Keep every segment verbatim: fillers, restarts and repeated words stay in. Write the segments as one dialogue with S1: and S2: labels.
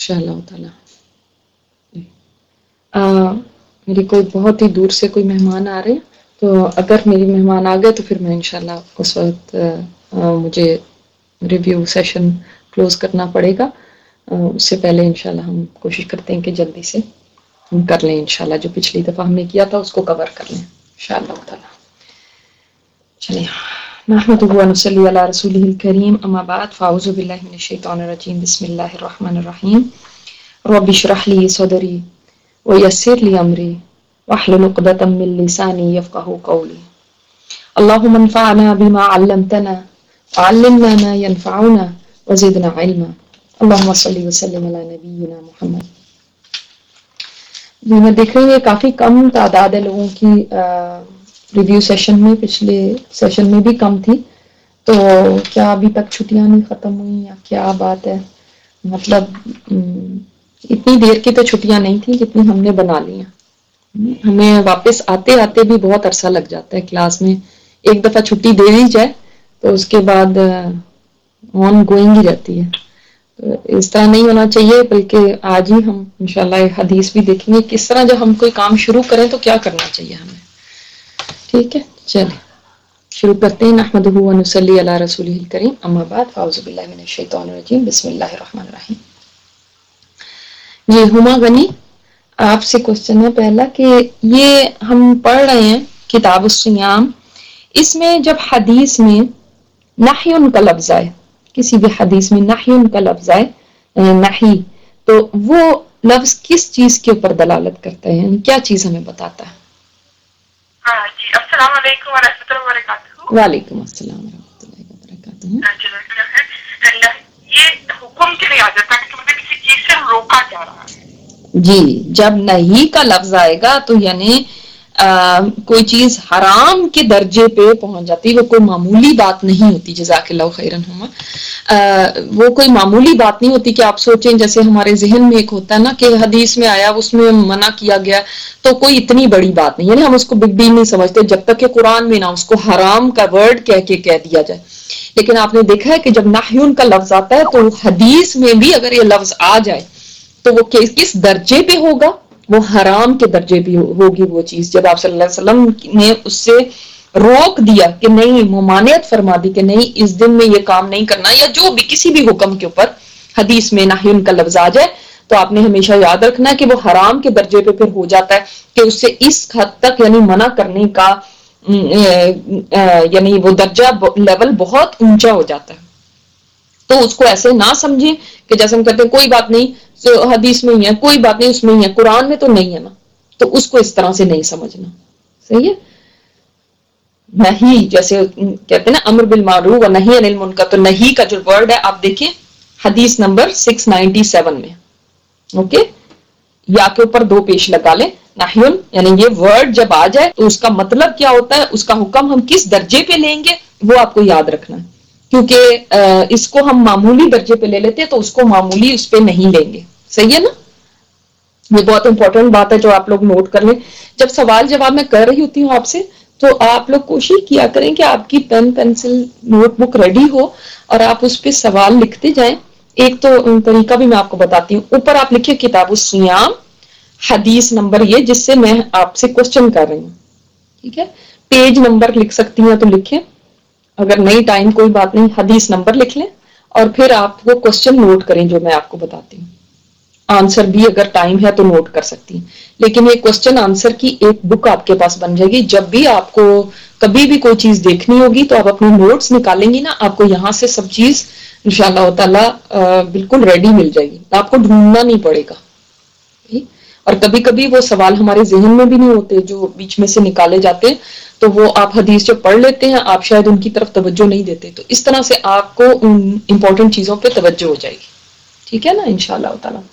S1: इंशाअल्लाह ताला। आ, मेरी कोई बहुत ही दूर से कोई मेहमान आ रहे हैं, तो अगर मेरी मेहमान आ गए तो फिर मैं इंशाअल्लाह उस वक्त आ, मुझे रिव्यू सेशन क्लोज करना पड़ेगा। आ, उससे पहले इंशाअल्लाह हम कोशिश करते हैं कि जल्दी से हम कर लें, इंशाअल्लाह जो पिछली दफ़ा हमने किया था उसको कवर कर लें इंशाअल्लाह ताला। चलिए, नहमदुहु व नसल्ली अला रसूलिहिल करीम, अम्मा बाद, फ़अऊज़ु बिल्लाहि मिनश शैतानिर रजीम, बिस्मिल्लाहिर रहमानिर रहीम। रब्बि इश्रह ली सदरी व यस्सिर ली अमरी वहलुल उक़दतम मिन लिसानी यफ़क़हू क़ौली। अल्लाहुम्मा अन्फ़अना बिमा अल्लमतना वअल्लिमना मा यनफ़अुना व ज़िदना इल्मा। अल्लाहुम्मा सल्लि व सल्लिम अला नबिय्यिना मुहम्मद। जी, मैं देख रही हूँ काफ़ी कम तादाद है लोगों की रिव्यू सेशन में, पिछले सेशन में भी कम थी, तो क्या अभी तक छुट्टियां नहीं ख़त्म हुई या क्या बात है? मतलब इतनी देर की तो छुट्टियां नहीं थी जितनी हमने बना ली हैं। हमें वापस आते आते भी बहुत अरसा लग जाता है क्लास में। एक दफ़ा छुट्टी दे दी जाए तो उसके बाद ऑन गोइंग ही रहती है। तो इस तरह नहीं होना चाहिए, बल्कि आज ही हम इंशाल्लाह हदीस भी देखेंगे किस तरह जब हम कोई काम शुरू करें तो क्या करना चाहिए हमें। ठीक है, चलिए शुरू करते हैं। नहमदुहु व नसल्ली अला रसूलिहिल करीम, अम्मा बाद, फ़अऊज़ु बिल्लाहि मिनश शैतानिर रजीम, बिस्मिल्लाहिर रहमानिर रहीम। ये हुमा गनी, आपसे क्वेश्चन है पहला कि ये हम पढ़ रहे हैं किताब उस्सियाम, इसमें जब हदीस में नह्युन का लफ्ज आए, किसी भी हदीस में नह्युन का लफ्ज आए, नही, तो वो लफ्ज किस चीज के ऊपर दलालत करता है, यानी क्या चीज हमें बताता है?
S2: हाँ जी, अस्सलाम वालेकुम व रहमतुल्लाहि व बरकातहू।
S1: वालेकुम अस्सलाम व रहमतुल्लाहि व बरकातहू।
S2: ये हुक्म के लिए आ जाता है कि मतलब किसी चीज से रोका जा रहा है।
S1: जी, जब नहीं का लफ्ज आएगा तो यानी आ, कोई चीज हराम के दर्जे पे पहुंच जाती है, वो कोई मामूली बात नहीं होती। जज़ाकल्लाहु खैरन हुमा, वो कोई मामूली बात नहीं होती कि आप सोचें जैसे हमारे जहन में एक होता है ना कि हदीस में आया उसमें मना किया गया तो कोई इतनी बड़ी बात नहीं, यानी हम उसको बिग डील नहीं समझते जब तक कि कुरान में ना उसको हराम का वर्ड कह के कह दिया जाए। लेकिन आपने देखा है कि जब नाह्युन का लफ्ज आता है तो हदीस में भी अगर ये लफ्ज आ जाए तो वो किस दर्जे पे होगा? वो हराम के दर्जे पे होगी वो चीज। जब आप सल्लल्लाहु अलैहि वसल्लम ने उससे रोक दिया कि नहीं, मुमानियत फरमा दी कि नहीं इस दिन में ये काम नहीं करना, या जो भी किसी भी हुक्म के ऊपर हदीस में नाह्युन का लफ्ज आ जाए तो आपने हमेशा याद रखना है कि वो हराम के दर्जे पे फिर हो जाता है कि उससे इस हद तक यानी मना करने का यानी वो दर्जा लेवल बहुत ऊंचा हो जाता है। तो उसको ऐसे ना समझें कि जैसे हम कहते हैं कोई बात नहीं, तो हदीस में ही है, कोई बात नहीं उसमें ही है, कुरान में तो नहीं है ना, तो उसको इस तरह से नहीं समझना। सही है? नहीं, जैसे कहते हैं ना अम्र बिल मारूफ व नही अनिल मुनकर, तो नहीं का जो वर्ड है आप देखें हदीस नंबर सिक्स नाइंटी सेवन में, ओके, या के ऊपर दो पेश लगा ले, नाह्युन यानी ये वर्ड जब आ जाए तो उसका मतलब क्या होता है, उसका हुक्म हम किस दर्जे पे लेंगे वो आपको याद रखना है, क्योंकि इसको हम मामूली दर्जे पे ले लेते हैं तो उसको मामूली उस पे नहीं लेंगे। सही है ना? ये बहुत इंपॉर्टेंट बात है जो आप लोग नोट कर लें। जब सवाल जवाब मैं कर रही होती हूँ आपसे तो आप लोग कोशिश किया करें कि आपकी पेन पेंसिल नोटबुक रेडी हो और आप उस पर सवाल लिखते जाएं। एक तो तरीका भी मैं आपको बताती हूँ, ऊपर आप लिखिए किताब सियाम, हदीस नंबर ये जिससे मैं आपसे क्वेश्चन कर रही हूँ, ठीक है। पेज नंबर लिख सकती हैं तो लिखें, अगर नहीं टाइम कोई बात नहीं, हदीस नंबर लिख लें और फिर आप वो क्वेश्चन नोट करें जो मैं आपको बताती हूँ। आंसर भी अगर टाइम है तो नोट कर सकती हैं, लेकिन ये क्वेश्चन आंसर की एक बुक आपके पास बन जाएगी। जब भी आपको कभी भी कोई चीज देखनी होगी तो आप अपने नोट्स निकालेंगी ना, आपको यहाँ से सब चीज इंशाअल्लाह ताला बिल्कुल रेडी मिल जाएगी, आपको ढूंढना नहीं पड़ेगा। और कभी कभी वो सवाल हमारे जहन में भी नहीं होते जो बीच में से निकाले जाते हैं, तो वो आप हदीस जो पढ़ लेते हैं आप शायद उनकी तरफ तवज्जो नहीं देते, तो इस तरह से आपको उन इंपॉर्टेंट चीजों पे तवज्जो हो जाएगी। ठीक है ना, इंशाअल्लाह ताला।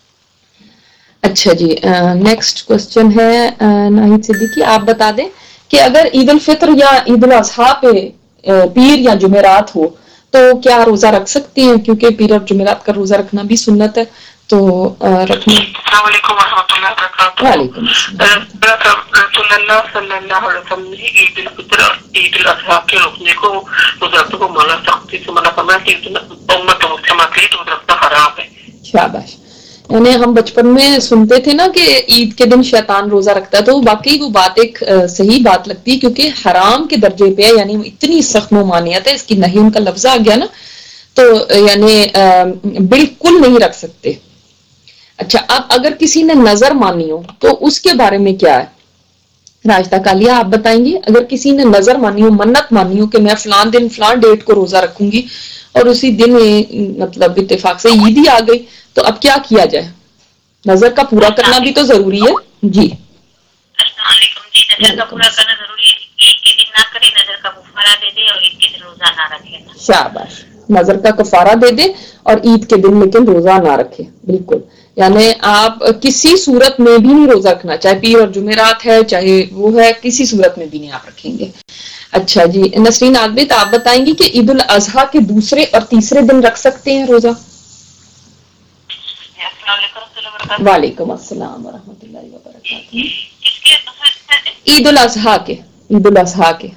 S1: अच्छा जी, नेक्स्ट क्वेश्चन है नाहिद सिद्दीकी, आप बता दें कि अगर ईद उल फित्र या ईद उल अज़हा पे पीर या जुमेरात हो तो क्या रोजा रख सकती हैं, क्योंकि पीर और जुमेरात का रोजा रखना भी सुन्नत है, तो रखने।
S2: अस्सलामुअलैकुम वरहमतुल्लाहि वबरकातुहू।
S1: वालेकुम अस्सलाम।
S2: रसूलुल्लाह सल्लल्लाहु अलैहि वसल्लम ने ईद उल फित्र ईद उल अज़हा के रोकने को रोजातों को मना सख्ती से मना फरमाया कि उम्मत मुस्लिमा के लिए तो रखना हराम है।
S1: शाबाश। یعنی ہم بچپن میں سنتے تھے نا کہ عید کے دن شیطان روزہ رکھتا ہے، تو واقعی وہ بات ایک صحیح بات لگتی ہے، کیونکہ حرام کے درجے پہ ہے، یعنی اتنی سخت ممانعت ہے، اس کی نہیں کا لفظ آ گیا نا، تو یعنی بالکل نہیں رکھ سکتے۔ اچھا، اب اگر کسی نے نظر مانی ہو تو اس کے بارے میں کیا ہے؟ راجدہ کالیا آپ بتائیں گے، اگر کسی نے نظر مانی ہو، منت مانی ہو کہ میں فلان دن فلان ڈیٹ کو روزہ رکھوں گی، اور اسی دن مطلب اتفاق سے عید ہی آ گئی، تو اب کیا کیا جائے؟ نظر کا پورا کرنا بھی تو ضروری ہے۔ جی
S2: السلام علیکم جی، نظر کا پورا کرنا ضروری ہے، عید کے دن نہ کرے، نظر کا کفارہ دے دے اور عید کے دن روزہ نہ رکھے۔
S1: شاباش، نظر کا کفارہ دے دے اور عید کے دن لیکن روزہ نہ رکھے، بالکل، یعنی آپ کسی صورت میں بھی نہیں روزہ رکھنا، چاہے پیر اور جمعرات ہے، چاہے وہ ہے، کسی صورت میں بھی نہیں آپ رکھیں گے۔ اچھا جی، نسرین عابد آپ بتائیں گی کہ عید الاضحیٰ کے دوسرے اور تیسرے دن رکھ سکتے ہیں روزہ؟ وعلیکم السلام ورحمۃ اللہ وبرکاتہ۔ عید الاضحیٰ کے عید الاضحیٰ کے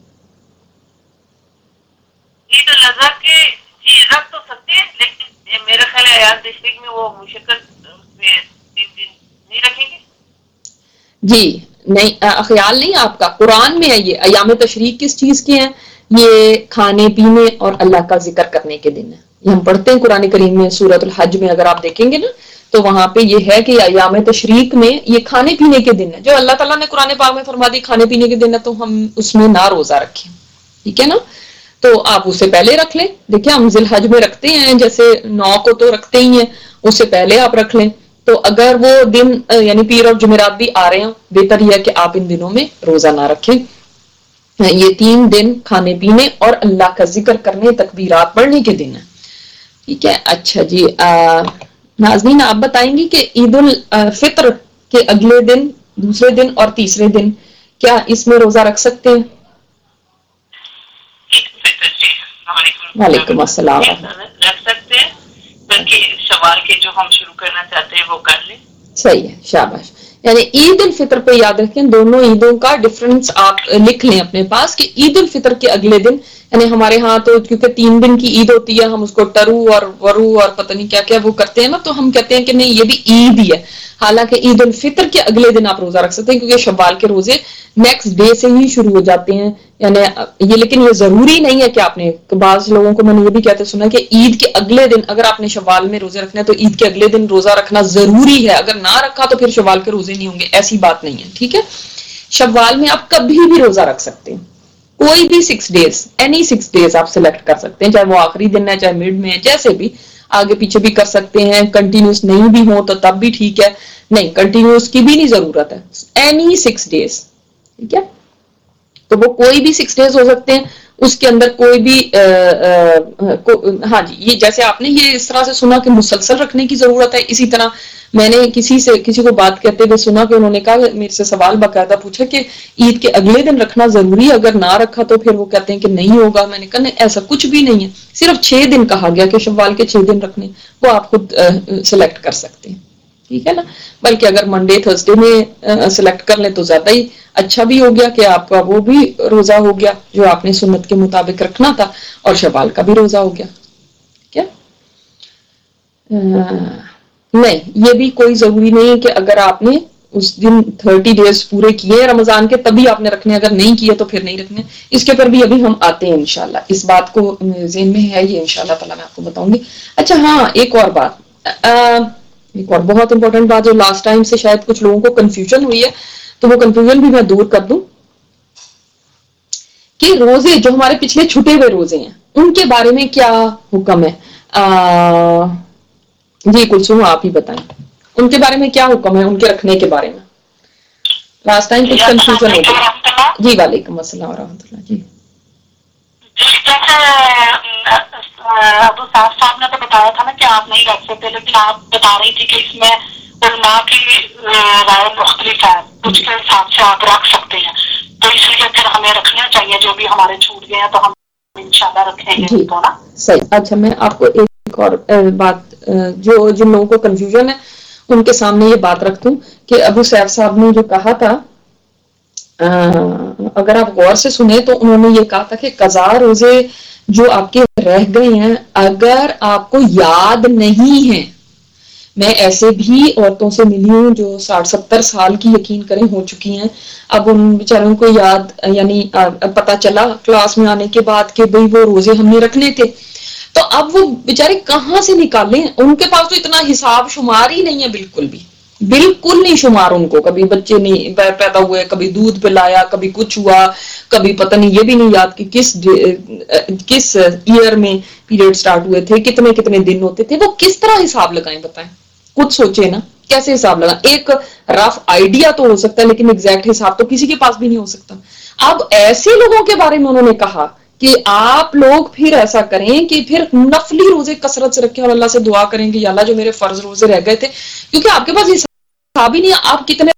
S2: عید الاضحیٰ کے جی رکھ تو سکتے ہیں، لیکن میرا خیال ہے ایاز ڈسٹرکٹ میں وہ مشکل تین دن نہیں رکھیں گے۔
S1: جی نہیں، خیال نہیں آپ کا، قرآن میں ہے یہ۔ ایام تشریق کس چیز کے ہیں؟ یہ کھانے پینے اور اللہ کا ذکر کرنے کے دن ہے، یہ ہم پڑھتے ہیں قرآن کریم میں، سورۃ الحج میں اگر آپ دیکھیں گے نا تو وہاں پہ یہ ہے کہ ایام تشریق میں یہ کھانے پینے کے دن ہے، جو اللہ تعالیٰ نے قرآن پاک میں فرما دی کھانے پینے کے دن ہے، تو ہم اس میں نہ روزہ رکھیں، ٹھیک ہے نا؟ تو آپ اسے پہلے رکھ لیں، دیکھیں ہم ذی الحج میں رکھتے ہیں، جیسے نو کو تو رکھتے ہی ہیں، اس سے پہلے آپ رکھ لیں، تو اگر وہ دن یعنی پیر اور جمعرات بھی آ رہے ہیں، بہتر یہ ہے کہ آپ ان دنوں میں روزہ نہ رکھیں۔ یہ تین دن کھانے پینے اور اللہ کا ذکر کرنے، تکبیرات پڑھنے کے دن ہیں، ٹھیک ہے۔ اچھا جی، ناظرین آپ بتائیں گی کہ عید الفطر کے اگلے دن، دوسرے دن اور تیسرے دن کیا اس میں روزہ رکھ سکتے ہیں؟ وعلیکم السلام۔
S2: رکھ سکتے ہیں، بلکہ سوال کے جو ہم شروع کرنا چاہتے ہیں وہ کر لیں۔
S1: صحیح ہے، شاباش۔ یعنی عید الفطر پہ یاد رکھیں، دونوں عیدوں کا ڈفرنس آپ لکھ لیں اپنے پاس، کہ عید الفطر کے اگلے دن، یعنی ہمارے ہاں تو کیونکہ تین دن کی عید ہوتی ہے، ہم اس کو ٹرو اور ورو اور پتہ نہیں کیا کیا وہ کرتے ہیں نا، تو ہم کہتے ہیں کہ نہیں یہ بھی عید ہی ہے، حالانکہ عید الفطر کے اگلے دن آپ روزہ رکھ سکتے ہیں، کیونکہ شوال کے روزے نیکسٹ ڈے سے ہی شروع ہو جاتے ہیں، یعنی یہ، لیکن یہ ضروری نہیں ہے کہ آپ نے، بعض لوگوں کو میں نے یہ بھی کہتے سنا کہ عید کے اگلے دن اگر آپ نے شوال میں روزے رکھنا ہے تو عید کے اگلے دن روزہ رکھنا ضروری ہے، اگر نہ رکھا تو پھر شوال کے روزے نہیں ہوں گے، ایسی بات نہیں ہے، ٹھیک ہے۔ شوال میں آپ کبھی بھی روزہ رکھ سکتے ہیں، کوئی بھی six days, any six days آپ سلیکٹ کر سکتے ہیں، چاہے وہ آخری دن ہے، چاہے مڈ میں ہے، جیسے بھی آگے پیچھے بھی کر سکتے ہیں، کنٹینیوس نہیں بھی ہو تو تب بھی ٹھیک ہے، نہیں کنٹینیوس کی بھی نہیں ضرورت ہے، اینی سکس ڈیز، ٹھیک ہے۔ تو وہ کوئی بھی سکس ڈیز ہو سکتے ہیں، اس کے اندر کوئی بھی آ, آ, کو, ہاں جی، یہ جیسے آپ نے یہ اس طرح سے سنا کہ مسلسل رکھنے کی ضرورت ہے، اسی طرح میں نے کسی سے کسی کو بات کرتے ہوئے سنا کہ انہوں نے کہا، میرے سے سوال باقاعدہ پوچھا کہ عید کے اگلے دن رکھنا ضروری ہے، اگر نہ رکھا تو پھر وہ کہتے ہیں کہ نہیں ہوگا، میں نے کہا نہیں ایسا کچھ بھی نہیں ہے، صرف چھ دن کہا گیا کہ شوال کے چھ دن رکھنے، وہ آپ خود سلیکٹ کر سکتے ہیں، ٹھیک ہے نا۔ بلکہ اگر منڈے تھرسڈے میں سلیکٹ کر لیں تو زیادہ ہی اچھا بھی ہو گیا کہ آپ کا وہ بھی روزہ ہو گیا جو آپ نے سنت کے مطابق رکھنا تھا، اور شوال کا بھی روزہ ہو گیا، ٹھیک ہے۔ نہیں، یہ بھی کوئی ضروری نہیں ہے کہ اگر آپ نے اس دن تھرٹی ڈیز پورے کیے رمضان کے تبھی آپ نے رکھنے، اگر نہیں کیے تو پھر نہیں رکھنے، اس کے پر بھی ابھی ہم آتے ہیں انشاءاللہ، اس بات کو ذہن میں ہے یہ انشاءاللہ تعالیٰ میں آپ کو بتاؤں گی۔ اچھا ہاں، ایک اور بات، ایک اور بہت امپورٹنٹ بات جو لاسٹ ٹائم سے شاید کچھ لوگوں کو کنفیوژن ہوئی ہے، تو وہ کنفیوژن بھی میں دور کر دوں کہ روزے جو ہمارے پچھلے چھٹے ہوئے روزے ہیں ان کے بارے میں کیا حکم ہے؟ آ, جی کلثوم آپ ہی بتائیں، ان کے بارے میں کیا حکم ہے، ان کے رکھنے کے بارے میں؟ لاسٹ ٹائم کچھ کنفیوژن ہو گئی۔ جی وعلیکم السلام ورحمۃ اللہ۔ جی
S2: ابو صاحب صاحب نے تو بتایا تھا نا کہ آپ نہیں رکھ سکتے، لیکن آپ بتا رہی تھی کہ اس میں علماء کی رائے مختلف ہے، کچھ کے حساب سے آپ رکھ سکتے ہیں، تو اس لیے پھر ہمیں رکھنا چاہیے، جو بھی ہمارے چھوٹ گئے ہیں تو ہم انشاءاللہ رکھیں گے
S1: جی
S2: تو نا۔
S1: صحیح۔ اچھا میں آپ کو ایک اور بات، جو جن لوگوں کو کنفیوژن ہے ان کے سامنے یہ بات رکھ دوں کہ ابو سیف صاحب نے جو کہا تھا، اگر آپ غور سے سنیں تو انہوں نے یہ کہا تھا کہ قضا روزے جو آپ کے رہ گئے ہیں اگر آپ کو یاد نہیں ہے، میں ایسے بھی عورتوں سے ملی ہوں جو ساٹھ ستر سال کی یقین کریں ہو چکی ہیں. اب ان بیچاروں کو یاد یعنی پتا چلا کلاس میں آنے کے بعد کہ بھئی وہ روزے ہم نے رکھنے تھے, تو اب وہ بیچارے کہاں سے نکالیں, ان کے پاس تو اتنا حساب شمار ہی نہیں ہے, بالکل بھی بالکل نہیں شمار ان کو. کبھی بچے نہیں پیدا ہوئے, کبھی دودھ پلایا, کبھی کچھ ہوا, کبھی پتہ نہیں یہ بھی نہیں یاد کہ کس کس ایئر میں پیریڈ سٹارٹ ہوئے تھے, کتنے کتنے دن ہوتے تھے, وہ کس طرح حساب لگائیں بتائیں, کچھ سوچے نا کیسے حساب لگا. ایک رف آئیڈیا تو ہو سکتا ہے لیکن ایگزیکٹ حساب تو کسی کے پاس بھی نہیں ہو سکتا. اب ایسے لوگوں کے بارے میں انہوں نے کہا کہ آپ لوگ پھر ایسا کریں کہ پھر نفلی روزے کثرت سے رکھیں اور اللہ سے دعا کریں کہ یا اللہ جو میرے فرض روزے رہ گئے تھے, کیونکہ آپ کے پاس حساب ہی نہیں ہے آپ کتنے.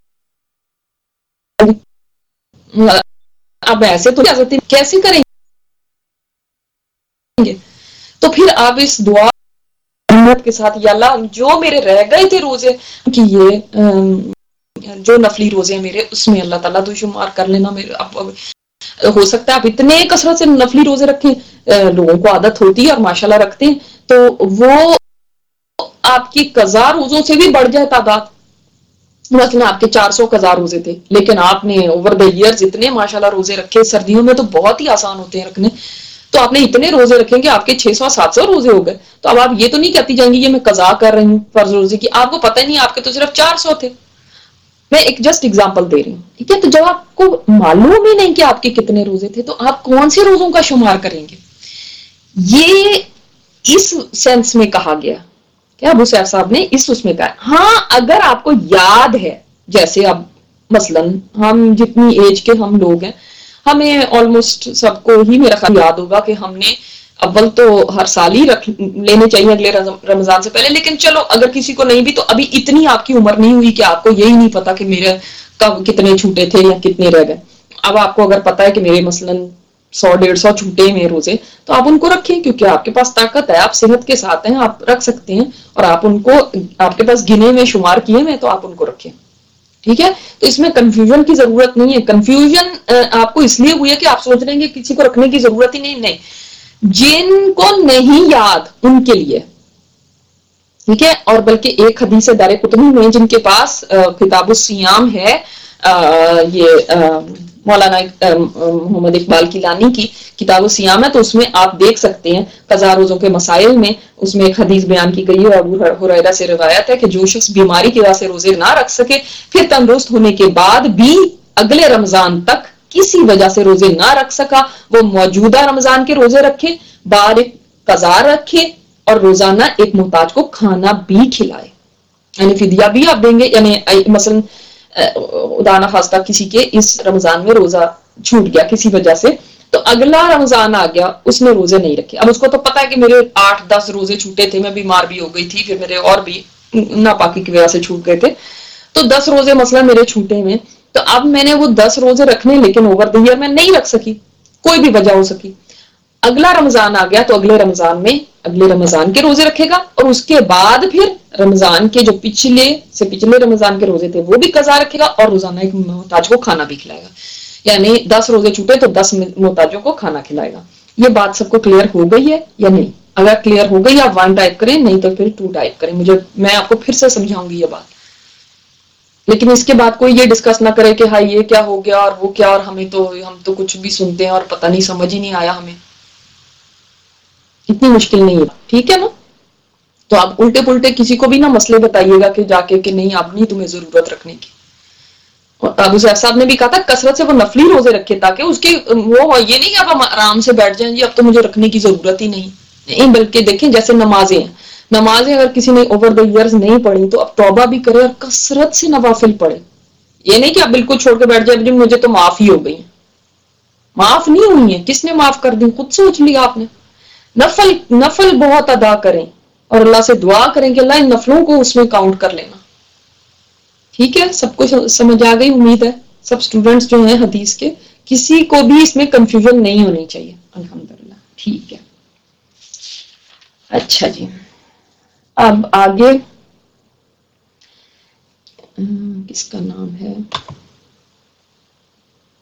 S1: اب ایسے تو کیسے کریں گے, تو پھر آپ اس دعا کے ساتھ یا اللہ جو میرے رہ گئے تھے روزے کہ یہ جو نفلی روزے ہیں میرے, اس میں اللہ تعالیٰ تو شمار کر لینا میرے. اب ہو سکتا ہے آپ اتنے کثرت سے نفلی روزے رکھیں, لوگوں کو عادت ہوتی ہے اور ماشاءاللہ رکھتے ہیں, تو وہ آپ کی قضا روزوں سے بھی بڑھ جائے تعداد. مثلا آپ کے چار سو قضا روزے تھے لیکن آپ نے اوور دا ایئرز اتنے ماشاءاللہ روزے رکھے, سردیوں میں تو بہت ہی آسان ہوتے ہیں رکھنے, تو آپ نے اتنے روزے رکھیں کہ آپ کے چھ سو سات سو روزے ہو گئے. تو اب آپ یہ تو نہیں کہتی جائیں گی یہ میں قضا کر رہی ہوں فرض روزے کی, آپ کو پتہ ہی نہیں, آپ کے تو صرف چار سو تھے. میں ایک جسٹ اگزامپل دے رہی ہوں, ٹھیک ہے. تو جب آپ کو معلوم ہی نہیں کہ آپ کے کتنے روزے تھے, تو آپ کون سے روزوں کا شمار کریں گے. یہ اس سینس میں کہا گیا کیا ابو سیف صاحب نے اس اس میں کہا. ہاں اگر آپ کو یاد ہے, جیسے اب مثلا ہم جتنی ایج کے ہم لوگ ہیں, ہمیں آلموسٹ سب کو ہی میرا خیال یاد ہوگا کہ ہم نے اول تو ہر سال ہی رکھ لینے چاہیے اگلے رمضان سے پہلے, لیکن چلو اگر کسی کو نہیں بھی تو ابھی اتنی آپ کی عمر نہیں ہوئی کہ آپ کو یہی نہیں پتا کہ میرے کب کتنے چھوٹے تھے یا کتنے رہ گئے. اب آپ کو اگر پتا ہے کہ میرے مثلا سو ڈیڑھ سو چھوٹے ہیں روزے, تو آپ ان کو رکھیں کیونکہ آپ کے پاس طاقت ہے, آپ صحت کے ساتھ ہیں, آپ رکھ سکتے ہیں, اور آپ ان کو آپ کے پاس گنے میں شمار کیے میں تو آپ ان کو رکھیں, ٹھیک ہے. تو اس میں کنفیوژن کی ضرورت نہیں ہے. کنفیوژن آپ کو اس لیے ہوئی ہے کہ آپ سوچ رہے ہیں کہ کسی کو رکھنے کی ضرورت ہی نہیں. نہیں, جن کو نہیں یاد ان کے لیے, ٹھیک ہے. اور بلکہ ایک حدیث دار قطنی میں جن کے پاس کتاب الصیام ہے, یہ مولانا محمد اقبال کیلانی کی کتاب الصیام ہے, تو اس میں آپ دیکھ سکتے ہیں قضا روزوں کے مسائل میں, اس میں ایک حدیث بیان کی گئی ہے, ابو ہریرہ سے روایت ہے کہ جو شخص بیماری کی وجہ سے روزے نہ رکھ سکے پھر تندرست ہونے کے بعد بھی اگلے رمضان تک کسی وجہ سے روزے نہ رکھ سکا, وہ موجودہ رمضان کے روزے رکھے, بعد ایک قضا رکھے, اور روزانہ ایک محتاج کو کھانا بھی کھلائے, یعنی فدیہ بھی آپ دیں گے. یعنی مثلا خدا نخواستہ کسی کے اس رمضان میں روزہ چھوٹ گیا کسی وجہ سے, تو اگلا رمضان آ گیا اس نے روزے نہیں رکھے. اب اس کو تو پتا ہے کہ میرے آٹھ دس روزے چھوٹے تھے, میں بیمار بھی ہو گئی تھی, پھر میرے اور بھی ناپاکی کی وجہ سے چھوٹ گئے تھے, تو دس روزے مثلا میرے چھوٹے میں, تو اب میں نے وہ دس روزے رکھنے لیکن اوور دی ایئر میں نہیں رکھ سکی, کوئی بھی وجہ ہو سکی. اگلا رمضان آ گیا تو اگلے رمضان میں اگلے رمضان کے روزے رکھے گا, اور اس کے بعد پھر رمضان کے جو پچھلے سے پچھلے رمضان کے روزے تھے وہ بھی قضا رکھے گا, اور روزانہ ایک محتاج کو کھانا بھی کھلائے گا. یعنی دس روزے چھوٹے تو دس محتاجوں کو کھانا کھلائے گا. یہ بات سب کو کلیئر ہو گئی ہے یا نہیں؟ اگر کلیئر ہو گئی آپ ون ٹائپ کریں, نہیں تو پھر ٹو ٹائپ کریں. مجھے میں آپ کو پھر سے سمجھاؤں گی یہ بات, لیکن اس کے بعد کوئی یہ ڈسکس نہ کرے کہ ہاں یہ کیا ہو گیا اور وہ کیا, اور ہمیں تو ہم تو کچھ بھی سنتے ہیں اور پتہ نہیں سمجھ ہی نہیں آیا ہمیں. اتنی مشکل نہیں ہے, ٹھیک ہے نا. تو آپ الٹے پلٹے کسی کو بھی نہ مسئلے بتائیے گا کہ جا کے کہ نہیں اب نہیں تمہیں ضرورت رکھنے کی. اور ابو سیف صاحب نے بھی کہا تھا کثرت سے وہ نفلی روزے رکھے تاکہ اس کی وہ یہ نہیں کہ آپ آرام سے بیٹھ جائیں جی اب تو مجھے رکھنے کی ضرورت ہی نہیں, نہیں بلکہ دیکھیں جیسے نمازیں ہیں, نمازیں اگر کسی نے اوور دا ایئرز نہیں پڑھی تو اب توبہ بھی کرے اور کثرت سے نوافل پڑھے. یہ نہیں کہ آپ بالکل چھوڑ کے بیٹھ جائے مجھے تو معاف ہی ہو گئی, معاف نہیں ہوئی ہیں. کس نے معاف کر دی؟ خود سوچ لیا آپ نے. نفل نفل بہت ادا کریں اور اللہ سے دعا کریں کہ اللہ ان نفلوں کو اس میں کاؤنٹ کر لینا. ٹھیک ہے, سب کو سمجھ آ گئی امید ہے. سب اسٹوڈنٹس جو ہیں حدیث کے, کسی کو بھی اس میں کنفیوژن نہیں ہونی چاہیے. الحمدللہ, ٹھیک ہے. اچھا جی, اب آگے کس کا نام ہے,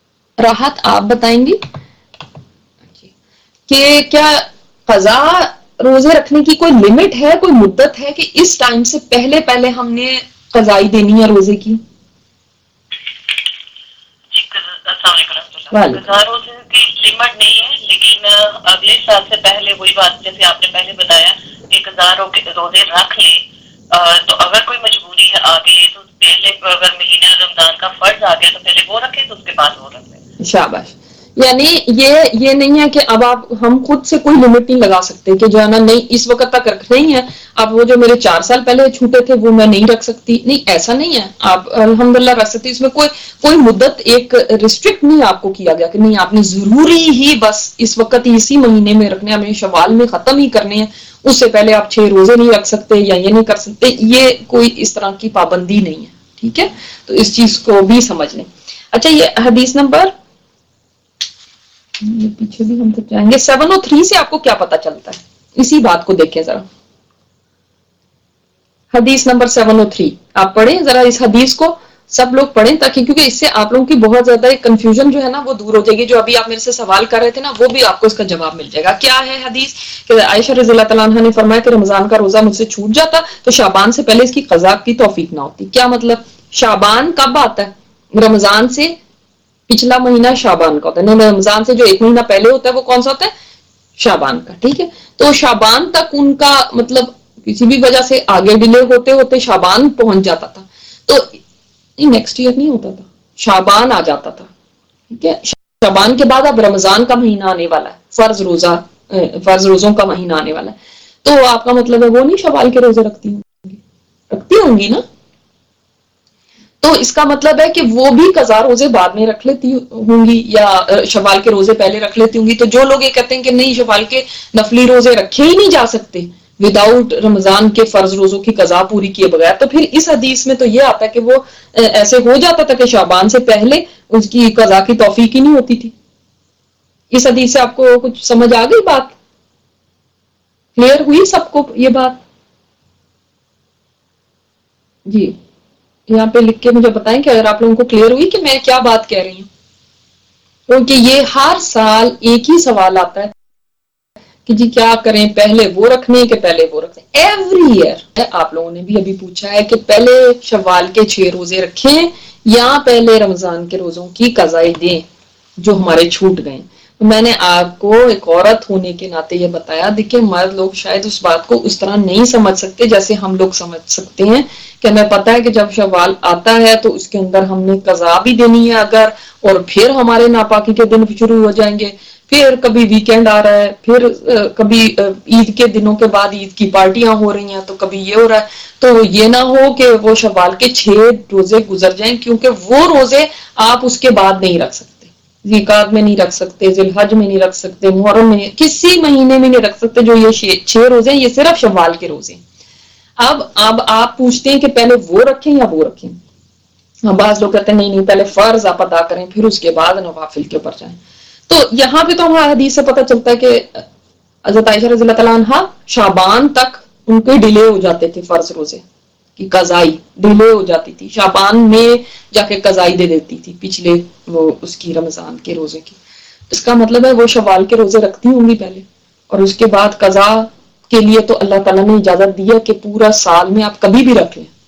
S1: راحت آپ بتائیں گی کہ کیا قضا روزے رکھنے کی کوئی لمٹ ہے, کوئی مدت ہے کہ اس ٹائم سے پہلے پہلے ہم نے قضائی دینی ہے روزے کی؟
S2: روزے کی لمٹ نہیں ہے, لیکن اگلے سال سے پہلے وہی بات جیسے آپ نے پہلے بتایا کہ ہزار روزے رکھ لیں, تو اگر کوئی مجبوری ہے آگے تو پہلے اگر مہینہ رمضان کا فرض آ گیا تو پہلے وہ رکھے تو اس کے بعد وہ رکھ لیں.
S1: شاباش. یعنی یہ یہ نہیں ہے کہ اب آپ ہم خود سے کوئی لمٹ نہیں لگا سکتے کہ جو ہے نا نہیں اس وقت تک رکھ رہی ہیں, اب وہ جو میرے چار سال پہلے چھوٹے تھے وہ میں نہیں رکھ سکتی, نہیں ایسا نہیں ہے, آپ الحمدللہ رکھ سکتی. اس میں کوئی کوئی مدت ایک ریسٹرکٹ نہیں آپ کو کیا گیا کہ نہیں آپ نے ضروری ہی بس اس وقت اسی مہینے میں رکھنے, ہمیں شوال میں ختم ہی کرنے ہیں, اس سے پہلے آپ چھ روزے نہیں رکھ سکتے یا یہ نہیں کر سکتے, یہ کوئی اس طرح کی پابندی نہیں ہے. ٹھیک ہے, تو اس چیز کو بھی سمجھ لیں. اچھا, یہ حدیث نمبر پیچھے بھی ہم تو جائیں گے سیون او تھری سے آپ کو کیا پتا چلتا ہے, اسی بات کو دیکھیں ذرا. حدیث نمبر سیون او تھری آپ پڑھیں ذرا, اس حدیث کو سب لوگ پڑھیں تاکہ کیونکہ اس سے آپ لوگوں کی بہت زیادہ کنفیوژن جو ہے نا وہ دور ہو جائے گی. جو ابھی آپ میرے سے سوال کر رہے تھے نا وہ بھی آپ کو اس کا جواب مل جائے گا. کیا ہے حدیث کہ عائشہ رضی اللہ تعالیٰ عنہا نے فرمایا کہ رمضان کا روزہ مجھ سے چھوٹ جاتا تو شعبان سے پہلے اس کی قضا کی توفیق نہ ہوتی. کیا مطلب, شعبان کب آتا ہے؟ رمضان سے پچھلا مہینہ شعبان کا ہوتا ہے, نہیں رمضان سے جو ایک مہینہ پہلے ہوتا ہے وہ کون سا ہوتا ہے؟ شعبان کا. ٹھیک ہے, تو شعبان تک ان کا مطلب کسی بھی وجہ سے آگے ڈیلے ہوتے ہوتے شعبان پہنچ جاتا تھا, تو نیکسٹ ایئر نہیں ہوتا تھا, شعبان آ جاتا تھا. ٹھیک ہے, شعبان کے بعد اب رمضان کا مہینہ آنے والا ہے, فرض روزہ فرض روزوں کا مہینہ آنے والا ہے, تو آپ کا مطلب ہے وہ نہیں شوال کے روزے رکھتی ہوں گی, رکھتی ہوں گی نا؟ تو اس کا مطلب ہے کہ وہ بھی قضا روزے بعد میں رکھ لیتی ہوں گی یا شوال کے روزے پہلے رکھ لیتی ہوں گی. تو جو لوگ یہ کہتے ہیں کہ نہیں شوال کے نفلی روزے رکھے ہی نہیں جا سکتے وداؤٹ رمضان کے فرض روزوں کی قضا پوری کیے بغیر, تو پھر اس حدیث میں تو یہ آتا ہے کہ وہ ایسے ہو جاتا تھا کہ شعبان سے پہلے اس کی قضا کی توفیق ہی نہیں ہوتی تھی. اس حدیث سے آپ کو کچھ سمجھ آ گئی بات؟ کلیئر ہوئی سب کو یہ بات؟ جی یہاں پہ لکھ کے مجھے بتائیں کہ اگر آپ لوگوں کو کلیئر ہوئی کہ میں کیا بات کہہ رہی ہوں, کیونکہ یہ ہر سال ایک ہی سوال آتا ہے کہ جی کیا کریں, پہلے وہ رکھنے کہ پہلے وہ رکھنے. ایوری ایئر آپ لوگوں نے بھی ابھی پوچھا ہے کہ پہلے شوال کے چھ روزے رکھیں یا پہلے رمضان کے روزوں کی قضا دیں جو ہمارے چھوٹ گئے. میں نے آپ کو ایک عورت ہونے کے ناطے یہ بتایا, دیکھیں مرد لوگ شاید اس بات کو اس طرح نہیں سمجھ سکتے جیسے ہم لوگ سمجھ سکتے ہیں, کہ ہمیں پتا ہے کہ جب شوال آتا ہے تو اس کے اندر ہم نے قضا بھی دینی ہے اگر, اور پھر ہمارے ناپاکی کے دن شروع ہو جائیں گے, پھر کبھی ویکینڈ آ رہا ہے, پھر کبھی عید کے دنوں کے بعد عید کی پارٹیاں ہو رہی ہیں, تو کبھی یہ ہو رہا ہے, تو یہ نہ ہو کہ وہ شوال کے چھ روزے گزر جائیں, کیونکہ وہ روزے آپ اس کے بعد نہیں رکھ سکتے, ذیقعد میں نہیں رکھ سکتے, ذی الحج میں نہیں رکھ سکتے, محرم میں نہیں, کسی مہینے میں نہیں رکھ سکتے جو یہ چھ روزے ہیں, یہ صرف شوال کے روزے. اب اب آپ پوچھتے ہیں کہ پہلے وہ رکھیں یا وہ رکھیں. بعض لوگ کہتے ہیں نہیں نہیں پہلے فرض آپ ادا کریں پھر اس کے بعد نوافل کے اوپر جائیں. تو یہاں پہ تو ہمارا حدیث سے پتہ چلتا ہے کہ حضرت عائشہ رضی اللہ تعالیٰ عنہا شعبان تک ان کے ڈیلے ہو جاتے تھے, فرض روزے کی قضائی ڈیلے ہو جاتی تھی, شعبان میں جا کے قضائی دے دیتی تھی پچھلے وہ اس کی رمضان کے روزے کی. اس کا مطلب ہے وہ شوال کے روزے رکھتی ہوں گی پہلے, اور اس کے بعد قضا کے لیے تو اللہ تعالیٰ نے اجازت دی ہے کہ پورا سال میں آپ کبھی بھی رکھ لیں.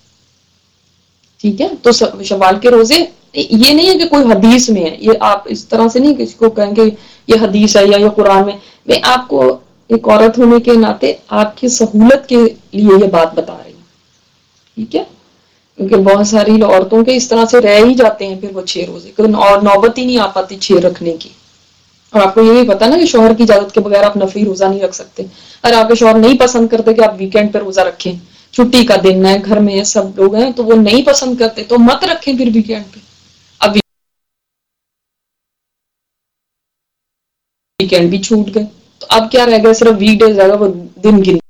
S1: ٹھیک ہے, تو شوال کے روزے یہ نہیں ہے کہ کوئی حدیث میں ہے, یہ آپ اس طرح سے نہیں کسی کو کہیں گے یہ حدیث ہے یا یہ قرآن میں, میں آپ کو ایک عورت ہونے کے ناطے آپ کی سہولت کے لیے یہ بات بتا رہی ہوں. ٹھیک ہے, کیونکہ بہت ساری عورتوں کے اس طرح سے رہ ہی جاتے ہیں پھر وہ چھ روزے, اور نوبت ہی نہیں آ پاتی چھ رکھنے کی. اور آپ کو یہ بھی پتا نا کہ شوہر کی اجازت کے بغیر آپ نفلی روزہ نہیں رکھ سکتے. اگر آپ کے شوہر نہیں پسند کرتے کہ آپ ویکینڈ پہ روزہ رکھیں, چھٹی کا دن ہے گھر میں سب لوگ ہیں تو وہ نہیں پسند کرتے, تو مت رکھیں پھر ویکینڈ پہ. اب ویکینڈ بھی چھوٹ گئے تو اب کیا رہ گا, صرف ویک ڈیز رہ گا, وہ دن گن.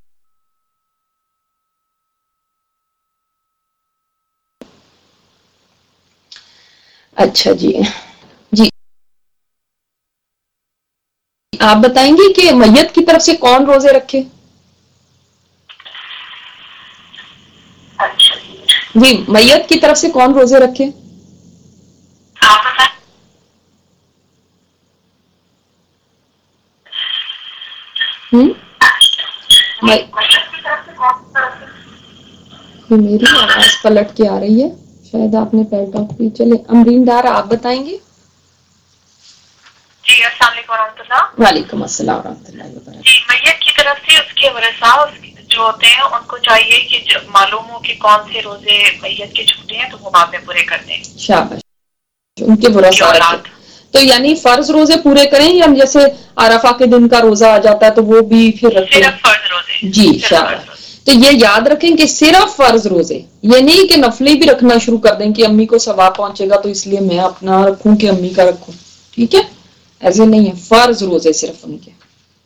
S1: اچھا جی جی آپ بتائیں گے کہ میت کی طرف سے کون روزے رکھے؟ جی میت کی طرف سے کون روزے رکھے؟ ہوں یہ میری آواز پلٹ کے آ رہی ہے، شاید آپ نے پیڈ لاک کی. چلے امرین ڈار آپ بتائیں گے.
S2: جی السلام علیکم ورحمۃ اللہ.
S1: وعلیکم السلام ورحمۃ اللہ وبرکاتہ.
S2: جی میت کی طرف سے اس کے ورثاء جو ہوتے ہیں ان کو چاہیے کہ معلوم ہو کہ کون سے روزے میت کے چھوٹے ہیں تو وہ بعد میں پورے کر دیں.
S1: شاباش. ان کے ورثاء رکھیں تو یعنی فرض روزے پورے کریں یا جیسے عرفہ کے دن کا روزہ آ جاتا ہے تو وہ بھی پھر رکھیں؟
S2: صرف فرض روزے.
S1: جی شاباش. تو یہ یاد رکھیں کہ صرف فرض روزے، یہ نہیں کہ نفلی بھی رکھنا شروع کر دیں کہ امی کو ثواب پہنچے گا تو اس لیے میں اپنا رکھوں کہ امی کا رکھوں. ٹھیک ہے، ایسے نہیں ہے، فرض روزے صرف ان کے.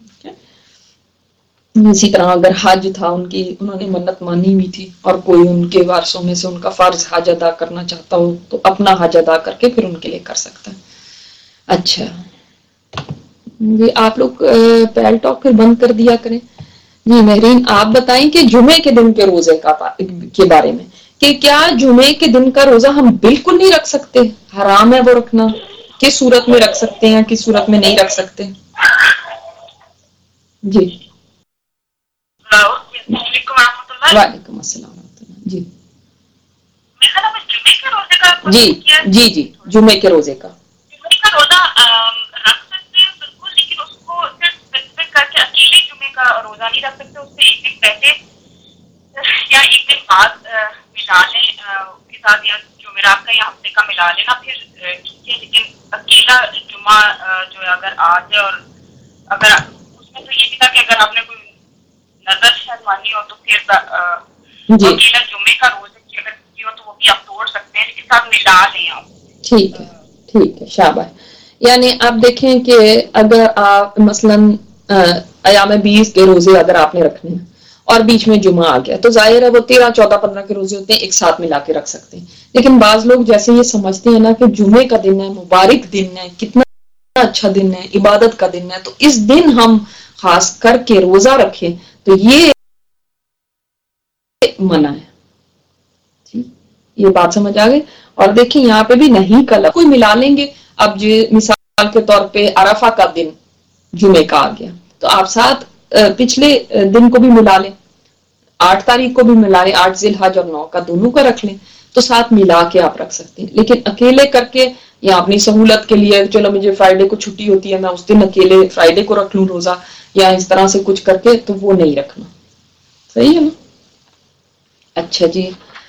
S1: اسی طرح اگر حج تھا ان کی، انہوں نے منت مانی ہوئی تھی اور کوئی ان کے وارثوں میں سے ان کا فرض حج ادا کرنا چاہتا ہو تو اپنا حج ادا کر کے پھر ان کے لیے کر سکتا ہے. اچھا جی آپ لوگ پیل ٹاک پھر بند کر دیا کریں. جی مہرین آپ بتائیں کہ جمعے کے دن کے روزے کا کے بارے میں کہ کیا جمعے کے دن کا روزہ ہم بالکل نہیں رکھ سکتے، حرام ہے وہ رکھنا، کس صورت میں رکھ سکتے ہیں کس صورت میں نہیں رکھ سکتے. جی وعلیکم السلام ورحمۃ اللہ. جی جی جی جی جمعے کے روزے کا
S2: روزہ رکھ سکتے ہیں بالکل، لیکن اس کو صرف اسپیسیفک کر کے اکیلے جمعے کا روزہ نہیں رکھ سکتے، اس سے ایک دن پہلے یا ایک دن بعد ملا لیں اس کے ساتھ، یا جمعرات کا یا ہفتے کا ملا لینا پھر ٹھیک ہے. لیکن اکیلا جمعہ جو ہے اگر آ جائے اور اگر اس میں تو یہ بھی تھا کہ اگر آپ نے کوئی نظر شاید مانی ہو تو پھر اکیلا جمعے کا روزے کی اگر کی ہو تو وہ بھی آپ توڑ سکتے ہیں، لیکن ساتھ ملا لیں آپ.
S1: ٹھیک ہے ٹھیک ہے شاباش. یعنی آپ دیکھیں کہ اگر آپ مثلاً ایام بیس کے روزے اگر آپ نے رکھنے ہیں اور بیچ میں جمعہ آ گیا تو ظاہر ہے وہ تیرہ چودہ پندرہ کے روزے ہوتے ہیں ایک ساتھ ملا کے رکھ سکتے ہیں. لیکن بعض لوگ جیسے یہ سمجھتے ہیں نا کہ جمعے کا دن ہے، مبارک دن ہے، کتنا اچھا دن ہے، عبادت کا دن ہے، تو اس دن ہم خاص کر کے روزہ رکھیں تو یہ منع ہے. ٹھیک یہ بات سمجھ آ گئی. اور دیکھیں یہاں پہ بھی نہیں کل کوئی ملا لیں گے. اب جو مثال کے طور پہ عرفہ کا دن جمعے کا آ گیا تو آپ ساتھ پچھلے دن کو بھی ملا لیں، آٹھ تاریخ کو بھی ملا لیں، آٹھ ذی الحج اور نو کا دونوں کا رکھ لیں تو ساتھ ملا کے آپ رکھ سکتے ہیں. لیکن اکیلے کر کے یا اپنی سہولت کے لیے چلو مجھے فرائیڈے کو چھٹی ہوتی ہے میں اس دن اکیلے فرائیڈے کو رکھ لوں روزہ یا اس طرح سے کچھ کر کے تو وہ نہیں رکھنا. صحیح ہے نا. اچھا جی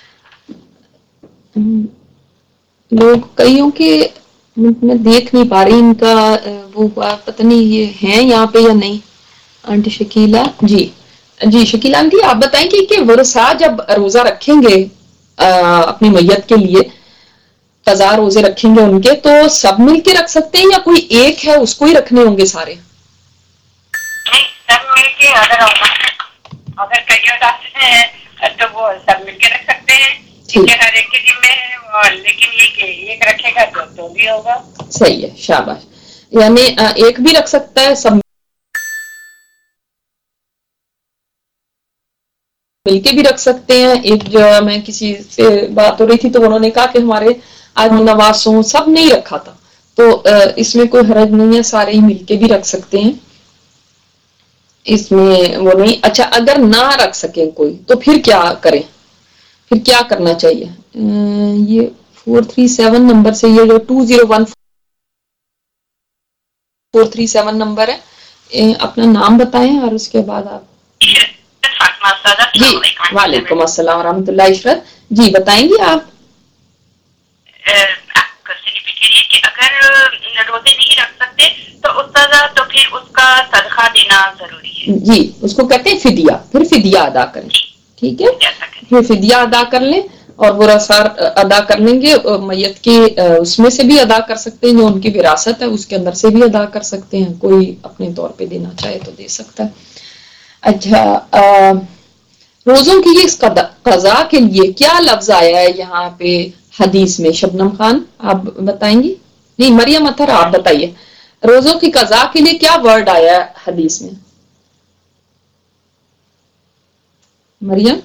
S1: لوگ کئیوں کے میں دیکھ نہیں پا رہی ان کا وہ پتہ نہیں یہ ہیں یہاں پہ یا نہیں. آنٹی شکیلہ جی جی شکیلہ آنٹی آپ بتائیں کہ کہ ورثاء جب روزہ رکھیں گے اپنی میت کے لیے قضا روزے رکھیں گے ان کے تو سب مل کے رکھ سکتے ہیں یا کوئی ایک ہے اس کو ہی رکھنے ہوں گے سارے؟
S2: سب مل کے اگر اگر کئی ڈاکٹر ہیں تو وہ سب مل کے رکھ سکتے ہیں، ٹھیک ہے ہر ایک کے ذمہ ہے اور لیکن یہ کہ ایک رکھے گا تو تو بھی ہوگا.
S1: صحیح ہے شاباش. یعنی ایک بھی رکھ سکتا ہے، سب مل کے بھی رکھ سکتے ہیں. ایک جو میں کسی سے بات ہو رہی تھی تو انہوں نے کہا کہ ہمارے آج نواسوں سب نہیں رکھا تھا تو اس میں کوئی حرج نہیں ہے، سارے ہی مل کے بھی رکھ سکتے ہیں، اس میں وہ نہیں. اچھا اگر نہ رکھ سکیں کوئی تو پھر کیا کریں، پھر کیا کرنا چاہیے؟ یہ فور تھری سیون نمبر سے یہ جو two zero one four three seven number ہے، اپنا نام بتائیں اور اس کے بعد آپ. جی وعلیکم السلام ورحمۃ اللہ. عشرت جی بتائیں گی آپ.
S2: کہ اگر روزے نہیں رکھ سکتے تو استاذہ تو پھر اس کا صدقہ دینا ضروری ہے.
S1: جی اس کو کہتے ہیں فدیہ، پھر فدیہ ادا کریں. ٹھیک ہے پھر فدیہ ادا کر لیں اور وہ رسار ادا کر لیں گے میت کی اس میں سے بھی ادا کر سکتے ہیں جو ان کی وراثت ہے اس کے اندر سے بھی ادا کر سکتے ہیں، کوئی اپنے طور پہ دینا چاہے تو دے سکتا ہے. اچھا روزوں کی اس قضا کے لیے کیا لفظ آیا ہے یہاں پہ حدیث میں؟ شبنم خان آپ بتائیں گی؟ نہیں مریم اطہر آپ بتائیے روزوں کی قضا کے لیے کیا ورڈ آیا ہے حدیث میں؟ مریم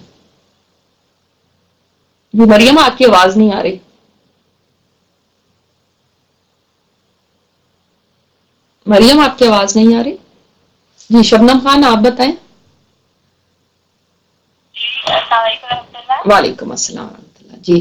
S1: جی مریم آپ کی آواز نہیں آ رہی. مریم آپ کی آواز نہیں آ رہی. جی شبنم خان آپ بتائیں.
S2: السلام علیکم ورحمۃ اللہ.
S1: وعلیکم السلام ورحمۃ اللہ. جی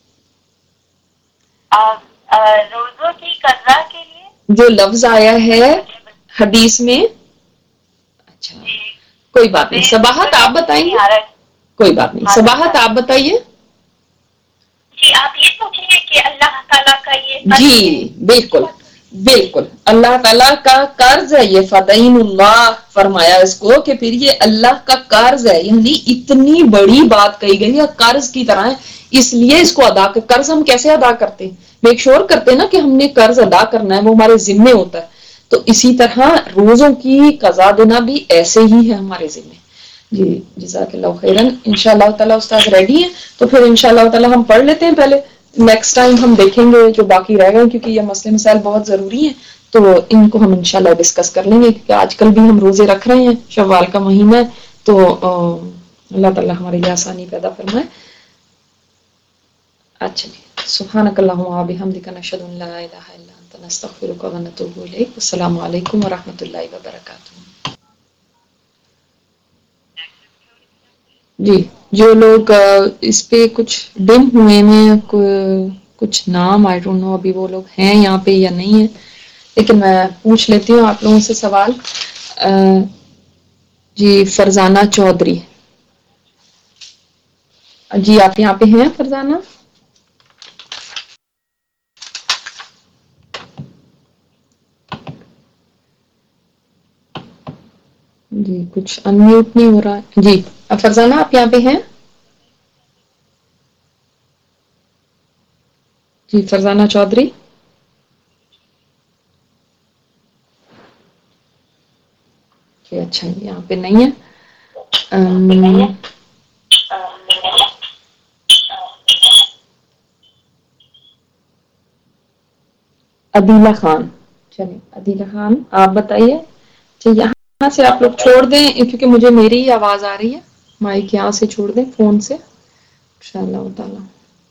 S2: روزوں کی قضا کے لیے
S1: جو لفظ آیا ہے حدیث میں، اچھا کوئی بات نہیں، صباحت آپ بتائیں گے. کوئی بات نہیں، صباحت آپ بتائیے.
S2: جی آپ یہ پوچھیں گے کہ اللہ تعالیٰ کا یہ
S1: جی بالکل بالکل اللہ تعالیٰ کا قرض ہے یہ، فدین اللہ فرمایا اس کو کہ پھر یہ اللہ کا قرض ہے، یعنی اتنی بڑی بات کہی گئی ہے قرض کی طرح ہے، اس لیے اس کو ادا کر. قرض ہم کیسے ادا کرتے ہیں؟ میک شور کرتے ہیں نا کہ ہم نے قرض ادا کرنا ہے، وہ ہمارے ذمے ہوتا ہے. تو اسی طرح روزوں کی قضا دینا بھی ایسے ہی ہے ہمارے ذمے. جی جزاک اللہ خیرن. انشاءاللہ تعالی استاد ریڈی ہیں تو پھر انشاءاللہ تعالی ہم پڑھ لیتے ہیں. پہلے نیکسٹ ٹائم ہم دیکھیں گے جو باقی رہ گئے کیونکہ یہ مسئلے مسائل بہت ضروری ہیں تو ان کو ہم انشاءاللہ ڈسکس کر لیں گے، کیونکہ آج کل بھی ہم روزے رکھ رہے ہیں، شوال کا مہینہ ہے تو اللہ تعالی ہمارے لیے آسانی پیدا فرمائے. اچھا جی، سبحانک اللہم و بحمدک نشہد ان لا الہ الا انت نستغفرک و نتوب الیک. السلام علیکم و رحمۃ اللہ وبرکاتہ. جی جو لوگ اس پہ کچھ ڈم ہوئے ہیں، کچھ نام آئی ڈونٹ نو ابھی وہ لوگ ہیں یہاں پہ یا نہیں ہیں، لیکن میں پوچھ لیتی ہوں آپ لوگوں سے سوال. جی فرزانہ چودھری، جی آپ یہاں پہ ہیں فرزانہ؟ جی کچھ انمیوٹ نہیں ہو رہا. جی فرزانہ آپ یہاں پہ ہیں؟ جی فرزانہ چودھری. جی اچھا یہاں پہ نہیں ہے. عدیلہ خان، چلیے عدیلہ خان آپ بتائیے. یہاں سے آپ لوگ چھوڑ دیں کیونکہ مجھے میری ہی آواز آ رہی ہے، مائک یہاں سے چھوڑ دیں فون سے انشاءاللہ تعالی.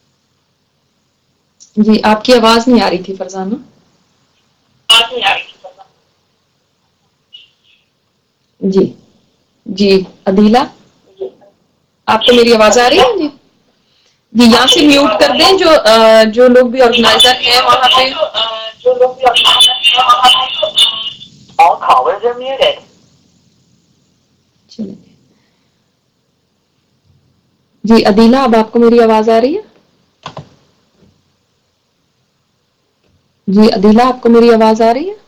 S1: جی آپ کی آواز نہیں آ رہی تھی فرزانہ. جی جی عدیلہ آپ کو میری آواز آ رہی ہے؟ جی جی یہاں سے میوٹ کر دیں جو جو لوگ بھی آرگنائزر ہیں وہاں پہ. جو لوگ بھی چلیں جی عدیلہ اب آپ کو میری آواز آ رہی ہے؟ جی عدیلہ آپ کو میری آواز آ رہی ہے؟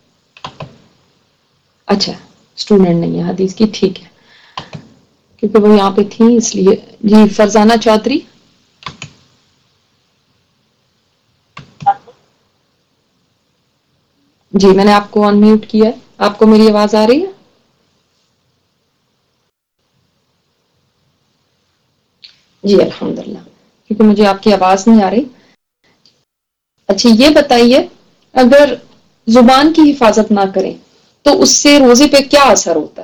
S1: اچھا اسٹوڈنٹ نہیں ہے حدیث کی، ٹھیک ہے کیونکہ وہ یہاں پہ تھی اس لیے. جی فرزانہ چودھری. جی میں نے آپ کو ان میوٹ کیا ہے، آپ کو میری آواز آ رہی ہے؟ جی الحمدللہ کیونکہ مجھے آپ کی آواز نہیں آ رہی. اچھا یہ بتائیے اگر زبان کی حفاظت نہ کریں تو اس سے روزے پہ کیا اثر ہوتا ہے؟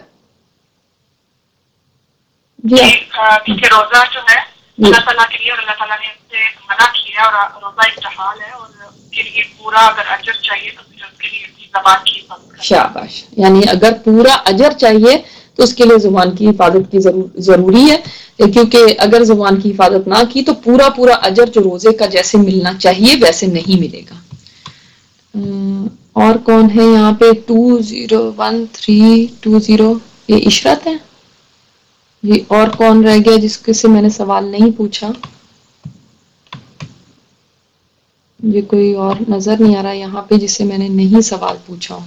S2: جی کیونکہ روزہ جو ہے اللہ تعالیٰ کے لیے اور اللہ تعالیٰ نے اس سے منع کیا اور روزہ امتحان ہے اور اس کے لیے پورا اگر اجر چاہیے تو پھر اس کے لیے اپنی زبان کی حفاظت کریں.
S1: شاباش، یعنی اگر پورا اجر چاہیے تو اس کے لیے زبان کی حفاظت کی ضروری ہے، کیونکہ اگر زبان کی حفاظت نہ کی تو پورا پورا اجر جو روزے کا جیسے ملنا چاہیے ویسے نہیں ملے گا. اور کون ہے یہاں پہ؟ Two zero one three two zero یہ عشرت ہے. جی اور کون رہ گیا جس کے سے میں نے سوال نہیں پوچھا؟ یہ کوئی اور نظر نہیں آ رہا یہاں پہ جس سے میں نے نہیں سوال پوچھا.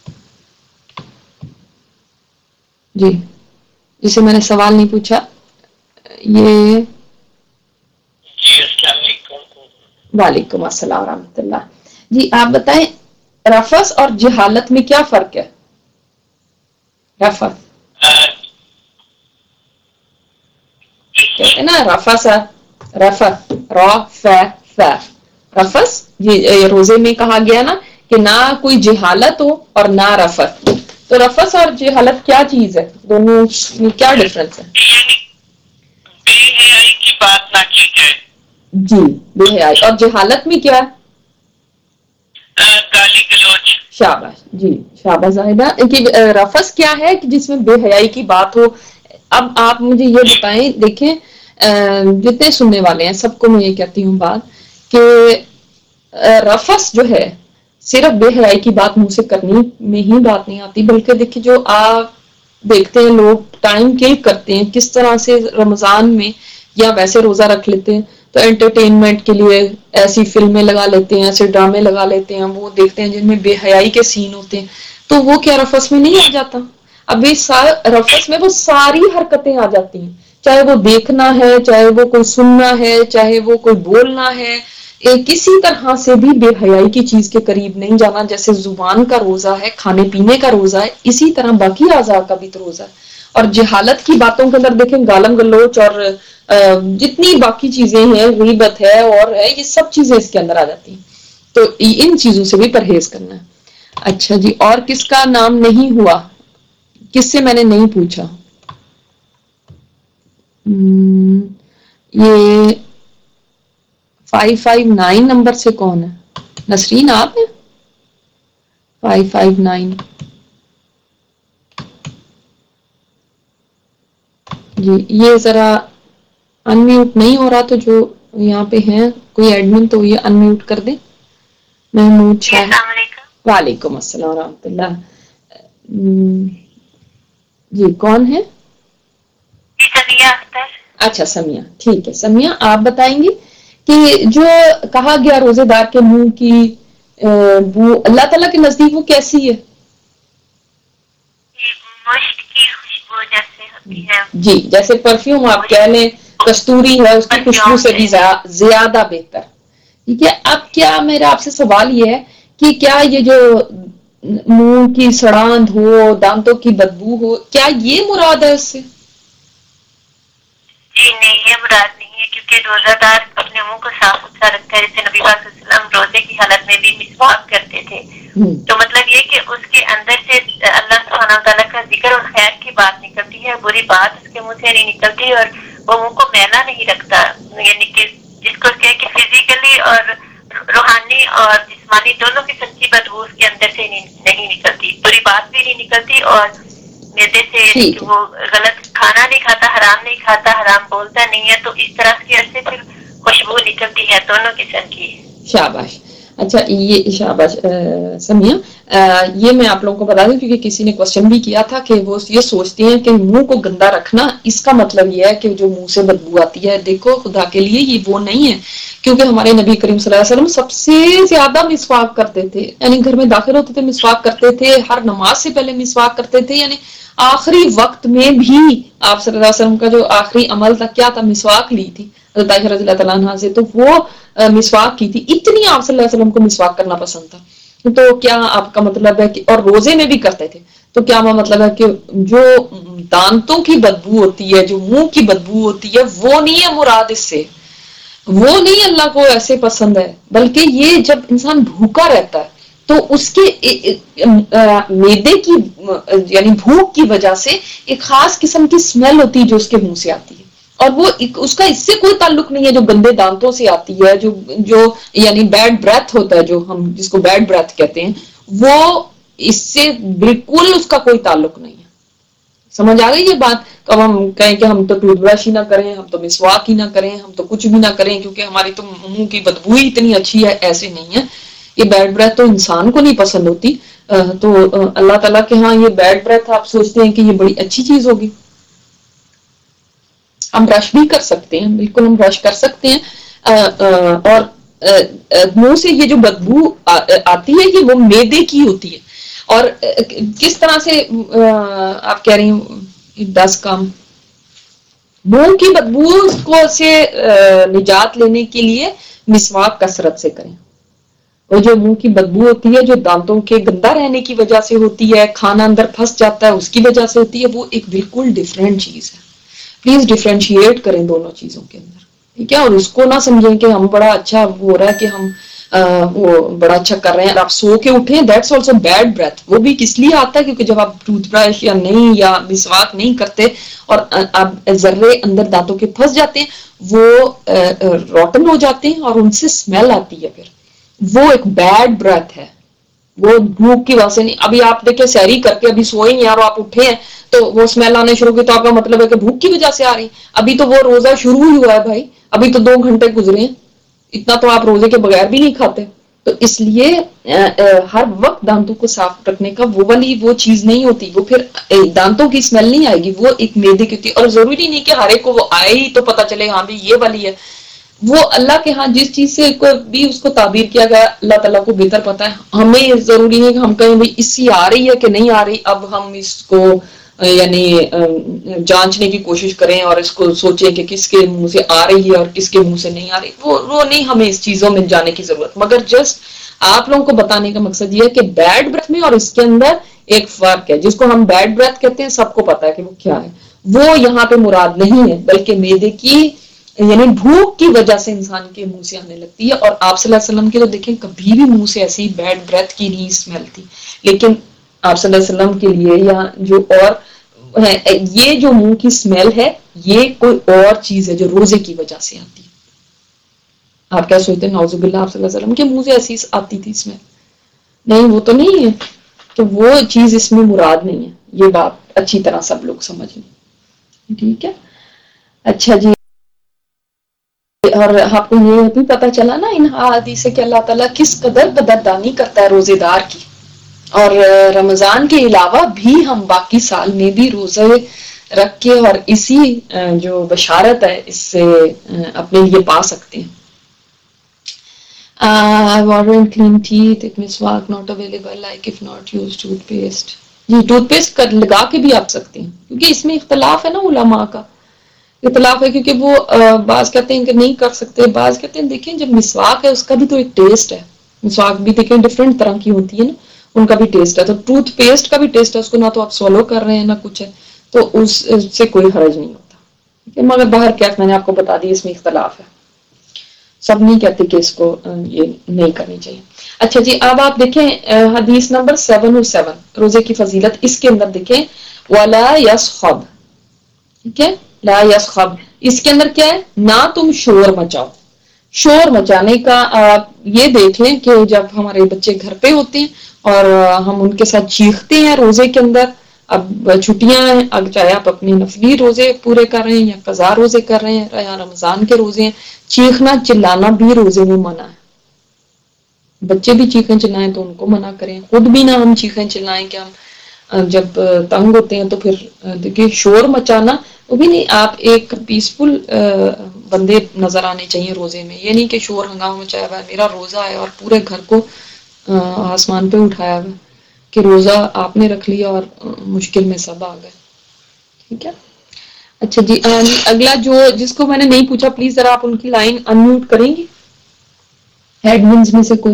S1: جی جسے میں نے سوال نہیں پوچھا یہ.
S2: جی السلام علیکم.
S1: وعلیکم السلام ورحمۃ اللہ. جی آپ بتائیں رفث اور جہالت میں کیا فرق ہے؟ رفث کہتے ہیں نا رفث رفث را ف ف رفث یہ روزے میں کہا گیا نا کہ نہ کوئی جہالت ہو اور نہ رفث. تو رفث اور جہالت کیا چیز ہے؟ دونوں میں کیا ڈفرنس ہے؟
S2: بے حیائی کی بات نہ کی جائے.
S1: جی بے حیائی. اور جہالت میں کیا ہے؟
S2: گالی گلوچ.
S1: شاباش جی شاباش زاہدہ. کہ رفث کیا ہے کہ جس میں بے حیائی کی بات ہو، اب آپ مجھے یہ بتائیں، دیکھیں جتنے سننے والے ہیں سب کو میں یہ کہتی ہوں بات کہ رفس جو ہے صرف بے حیائی کی بات منہ سے کرنی میں ہی بات نہیں آتی، بلکہ دیکھیں جو آپ دیکھتے ہیں لوگ ٹائم کل کرتے ہیں کس طرح سے رمضان میں یا ویسے روزہ رکھ لیتے ہیں تو انٹرٹینمنٹ کے لیے ایسی فلمیں لگا لیتے ہیں، ایسے ڈرامے لگا لیتے ہیں، وہ دیکھتے ہیں جن میں بے حیائی کے سین ہوتے ہیں، تو وہ کیا رفس میں نہیں آ جاتا؟ اب اس رفس میں وہ ساری حرکتیں آ جاتی ہیں، چاہے وہ دیکھنا ہے، چاہے وہ کوئی سننا ہے، چاہے وہ کوئی بولنا ہے، کسی طرح سے بھی بے حیائی کی چیز کے قریب نہیں جانا۔ جیسے زبان کا روزہ ہے، کھانے پینے کا روزہ ہے، اسی طرح باقی اعضاء کا بھی تو روزہ ہے۔ اور جہالت کی باتوں کے اندر دیکھیں گالم گلوچ اور جتنی باقی چیزیں ہیں، غیبت ہے اور ہے، یہ سب چیزیں اس کے اندر آ جاتی ہیں، تو ان چیزوں سے بھی پرہیز کرنا ہے۔ اچھا جی، اور کس کا نام نہیں ہوا؟ کس سے میں نے نہیں پوچھا؟ یہ فائیو فائیو نائن نمبر سے کون ہے؟ نسرین آپ ہیں؟ فائیو فائیو نائن جی، یہ ذرا انمیوٹ نہیں ہو رہا، تو جو یہاں پہ ہیں کوئی ایڈمن تو یہ انمیوٹ کر دیں۔ محمود شاہ، وعلیکم السلام ورحمۃ اللہ۔ جی کون ہے؟ اچھا سمیہ، ٹھیک ہے سمیہ، آپ بتائیں گی کہ جو کہا گیا روزے دار کے منہ کی بو اللہ تعالیٰ کے نزدیک وہ کیسی ہے؟ جی، جیسے پرفیوم آپ کہہ لیں کستوری ہے، اس کی خوشبو سے بھی زیادہ بہتر۔ ٹھیک ہے، اب کیا میرا آپ سے سوال یہ ہے کہ کیا یہ جو منہ کی سڑاند ہو، دانتوں کی بدبو ہو، کیا یہ مراد ہے اس سے؟
S2: جی نہیں، یہ مراد نہیں ہے، کیونکہ روزہ دار اپنے منہ کو صاف ستھرا رکھتا ہے، جیسے نبی صلی اللہ علیہ وسلم روزے کی حالت میں بھی مسواک کرتے تھے، تو مطلب یہ کہ اس کے اندر سے اللہ سبحانہ وتعالیٰ کا ذکر اور خیر کی بات نکلتی ہے، بری بات اس کے منہ سے نہیں نکلتی، اور وہ منہ کو میلا نہیں رکھتا، یعنی کہ جس کو کہ فزیکلی اور روحانی اور جسمانی دونوں کی بدبو اس کے اندر سے نہیں نکلتی، بری بات بھی نہیں نکلتی، اور میدے سے وہ غلط کھانا نہیں کھاتا، حرام نہیں کھاتا، حرام بولتا نہیں ہے، تو اس طرح کی سے پھر خوشبو نکلتی ہے دونوں قسم کی۔
S1: شاباش، اچھا یہ شاباش سمیہ، یہ میں آپ لوگوں کو بتا دوں کیونکہ کسی نے کوشچن بھی کیا تھا کہ وہ یہ سوچتے ہیں کہ منہ کو گندا رکھنا اس کا مطلب یہ ہے کہ جو منہ سے بدبو آتی ہے۔ دیکھو خدا کے لیے یہ وہ نہیں ہے، کیونکہ ہمارے نبی کریم صلی اللہ علیہ وسلم سب سے زیادہ مسواک کرتے تھے، یعنی گھر میں داخل ہوتے تھے مسواک کرتے تھے، ہر نماز سے پہلے مسواک کرتے تھے، یعنی آخری وقت میں بھی آپ صلی اللہ علیہ وسلم کا جو آخری عمل تھا کیا تھا؟ مسواک لی تھی حضرت عائشہ رضی اللہ تعالیٰ عنہا سے، تو وہ مسواک کی تھی، اتنی آپ صلی اللہ علیہ وسلم کو مسواک کرنا پسند تھا۔ تو کیا آپ کا مطلب ہے کہ اور روزے میں بھی کرتے تھے، تو کیا مطلب ہے کہ جو دانتوں کی بدبو ہوتی ہے، جو منہ کی بدبو ہوتی ہے، وہ نہیں ہے مراد اس سے، وہ نہیں اللہ کو ایسے پسند ہے، بلکہ یہ جب انسان بھوکا رہتا ہے تو اس کے معدے کی یعنی بھوک کی وجہ سے ایک خاص قسم کی اسمیل ہوتی ہے جو اس کے منہ سے آتی ہے، اور وہ اس کا اس سے کوئی تعلق نہیں ہے جو گندے دانتوں سے آتی ہے، جو جو یعنی بیڈ بریتھ ہوتا ہے، جو ہم جس کو بیڈ بریتھ کہتے ہیں، وہ اس سے بالکل اس کا کوئی تعلق نہیں ہے۔ سمجھ آ گئی یہ بات؟ اب ہم کہیں کہ ہم تو ٹوتھ برش ہی نہ کریں، ہم تو مسواک ہی نہ کریں، ہم تو کچھ بھی نہ کریں کیونکہ ہماری تو منہ کی بدبو ہی اتنی اچھی ہے، ایسے نہیں ہے۔ یہ بیڈ بریتھ تو انسان کو نہیں پسند ہوتی، تو اللہ تعالیٰ کے ہاں یہ بیڈ بریتھ آپ سوچتے ہیں کہ یہ بڑی اچھی چیز ہوگی۔ ہم برش بھی کر سکتے ہیں، بالکل ہم برش کر سکتے ہیں، اور منہ سے یہ جو بدبو آتی ہے یہ وہ معدے کی ہوتی ہے، اور کس طرح سے آپ کہہ رہی ہیں دس کام منہ کی بدبو کو سے نجات لینے کے لیے مسواک کثرت سے کریں، اور جو منہ کی بدبو ہوتی ہے جو دانتوں کے گندا رہنے کی وجہ سے ہوتی ہے، کھانا اندر پھنس جاتا ہے اس کی وجہ سے ہوتی ہے، وہ ایک بالکل ڈیفرنٹ چیز ہے۔ پلیز ڈیفرینشیٹ کریں دونوں چیزوں کے اندر، ٹھیک ہے؟ اور اس کو نہ سمجھیں کہ ہم بڑا اچھا ہو رہا ہے کہ ہم وہ بڑا اچھا کر رہے ہیں، آپ سو کے اٹھیں، دیٹس آلسو بیڈ بریتھ، وہ بھی کس لیے آتا ہے کیونکہ جب آپ ٹوتھ برش یا نہیں یا مسواک نہیں کرتے اور آپ ذرے اندر دانتوں کے پھنس جاتے ہیں، وہ روٹن ہو جاتے ہیں اور ان سے اسمیل آتی ہے، پھر وہ ایک بیڈ بریتھ ہے، وہ بھوک کی وجہ سے نہیں. ابھی آپ دیکھیں سحری کر کے ابھی سوئے نہیں اور آپ اٹھے ہیں تو وہ اسمیل آنے شروع کی تو آپ کا مطلب ہے کہ بھوک کی وجہ سے آ رہی. ابھی تو وہ روزہ شروع ہی ہوا ہے بھائی, ابھی تو دو گھنٹے گزرے ہیں, اتنا تو آپ روزے کے بغیر بھی نہیں کھاتے. تو اس لیے ہر وقت دانتوں کو صاف رکھنے کا وہ والی وہ چیز نہیں ہوتی, وہ پھر دانتوں کی اسمیل نہیں آئے گی, وہ ایک معدے کی ہوتی ہے. اور ضروری نہیں کہ ہر ایک کو وہ آئے ہی تو پتا چلے ہاں بھی یہ والی ہے. وہ اللہ کے ہاں جس چیز سے بھی اس کو تعبیر کیا گیا اللہ تعالیٰ کو بہتر پتا ہے. ہمیں ضروری ہے کہ ہم کہیں بھی اس سے آ رہی ہے کہ نہیں آ رہی, اب ہم اس کو یعنی جانچنے کی کوشش کریں اور اس کو سوچیں کہ کس کے منہ سے آ رہی ہے اور کس کے منہ سے نہیں آ رہی. وہ وہ نہیں ہمیں اس چیزوں میں جانے کی ضرورت, مگر جسٹ آپ لوگوں کو بتانے کا مقصد یہ ہے کہ بیڈ بریتھ میں اور اس کے اندر ایک فرق ہے. جس کو ہم بیڈ بریتھ کہتے ہیں سب کو پتا ہے کہ وہ کیا ہے, وہ یہاں پہ مراد نہیں ہے بلکہ معدے کی یعنی بھوک کی وجہ سے انسان کے منہ سے آنے لگتی ہے. اور آپ صلی اللہ علیہ وسلم کے تو دیکھیں کبھی بھی منہ سے ایسی بیڈ بریتھ کی نہیں اسمیل تھی, لیکن آپ صلی اللہ علیہ وسلم کے لیے یا جو اور یہ جو منہ کی اسمیل ہے یہ کوئی اور چیز ہے جو روزے کی وجہ سے آتی ہے. آپ کیا سوچتے ہیں نعوذ باللہ آپ صلی اللہ علیہ وسلم کے منہ سے ایسی آتی تھی اسمیل؟ نہیں, وہ تو نہیں ہے. تو وہ چیز اس میں مراد نہیں ہے, یہ بات اچھی طرح سب لوگ سمجھ لیں, ٹھیک ہے. اچھا جی, اور آپ کو یہ بھی پتا چلا نا ان احادیث سے کہ اللہ تعالیٰ کس قدر قدردانی کرتا ہے روزے دار کی, اور رمضان کے علاوہ بھی ہم باقی سال میں بھی روزے رکھ کے اور اسی جو بشارت ہے اس سے اپنے لیے پا سکتے ہیں. Water and clean teeth if مسواک not available like if not use toothpaste. جی ٹوتھ پیسٹ لگا کے بھی آپ سکتے ہیں کیونکہ اس میں اختلاف ہے نا, علماء کا اختلاف ہے کیونکہ وہ بعض کہتے ہیں کہ نہیں کر سکتے, بعض کہتے ہیں دیکھیں جب مسواک ہے اس کا بھی تو ایک ٹیسٹ ہے, مسواک بھی دیکھیں ڈفرینٹ طرح کی ہوتی ہے نا, ان کا بھی ٹیسٹ ہے. تو ٹوتھ پیسٹ کا بھی ٹیسٹ ہے, اس کو نہ تو آپ سولو کر رہے ہیں نہ کچھ ہے, تو اس سے کوئی حرج نہیں ہوتا. مگر باہر کیا میں نے آپ کو بتا دی اس میں اختلاف ہے, سب نہیں کہتے کہ اس کو یہ نہیں کرنی چاہیے. اچھا جی, اب آپ دیکھیں حدیث نمبر سیون اور سیون روزے کی فضیلت, اس کے اندر دیکھیں وَلَا يَصْخَبْ, ٹھیک ہے, لا یسخب, اس کے اندر کیا ہے, نہ تم شور مچاؤ. شور مچانے کا آپ یہ دیکھ لیں کہ جب ہمارے بچے گھر پہ ہوتے ہیں اور ہم ان کے ساتھ چیختے ہیں روزے کے اندر, اب چھٹیاں ہیں, اب چاہے آپ اپنے نفلی روزے پورے کر رہے ہیں یا قضا روزے کر رہے ہیں یا رمضان کے روزے ہیں, چیخنا چلانا بھی روزے میں منع ہے. بچے بھی چیخیں چلائیں تو ان کو منع کریں, خود بھی نہ ہم چیخیں چلائیں کہ ہم جب تنگ ہوتے ہیں تو پھر دیکھیے شور مچانا وہ بھی نہیں. آپ ایک پیسفل بندے نظر آنے چاہیے روزے میں, یہ نہیں کہ شور ہنگامہ مچایا ہوا ہے, میرا روزہ ہے اور پورے گھر کو آسمان پہ اٹھایا ہوا کہ روزہ آپ نے رکھ لیا اور مشکل میں سب آ گئے, ٹھیک ہے. اچھا جی, اگلا جو جس کو میں نے نہیں پوچھا پلیز ذرا آپ ان کی لائن انمیوٹ کریں گی, ہیڈ ونز میں سے کوئی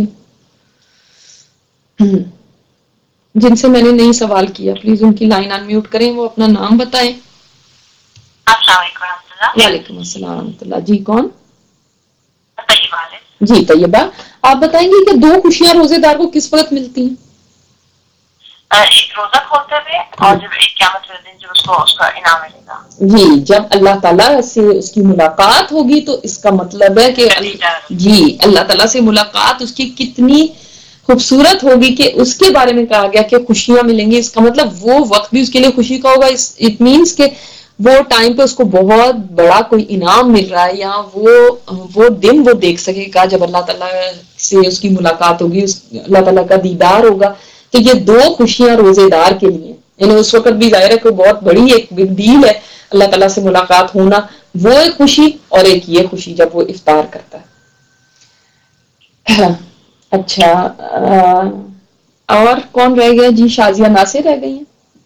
S1: جن سے میں نے نہیں سوال کیا, پلیز ان کی لائن انمیوٹ کریں, وہ اپنا نام بتائیں.
S2: السلام علیکم ورحمۃ اللہ.
S1: وعلیکم السلام ورحمۃ اللہ. جی کون؟
S2: طیبہ ہے.
S1: جی طیبہ, آپ بتائیں گے کہ دو خوشیاں روزے دار کو کس وقت ملتی ہیں؟
S2: ایک روزہ کھولتے ہوئے اور جب ایک قیامت والے دن جب اس کو اس کا انعام ملے گا.
S1: جی, جب اللہ تعالیٰ سے اس کی ملاقات ہوگی تو اس کا مطلب ہے کہ جی اللہ تعالیٰ سے ملاقات اس کی کتنی خوبصورت ہوگی کہ اس کے بارے میں کہا گیا کہ خوشیاں ملیں گی. اس کا مطلب وہ وقت بھی اس کے لیے خوشی کا ہوگا. اٹ مینس کہ وہ ٹائم پہ اس کو بہت بڑا کوئی انعام مل رہا ہے, یا وہ وہ دن وہ دیکھ سکے گا جب اللہ تعالیٰ سے اس کی ملاقات ہوگی, اللہ تعالیٰ کا دیدار ہوگا. تو یہ دو خوشیاں روزے دار کے لیے, یعنی اس وقت بھی ظاہر ہے کوئی بہت بڑی ایک بگ ڈیل ہے اللہ تعالیٰ سے ملاقات ہونا, وہ ایک خوشی, اور ایک یہ خوشی جب وہ افطار کرتا ہے. اچھا, اور کون رہ گیا؟ جی شازیہ ناصر رہ گئی ہیں.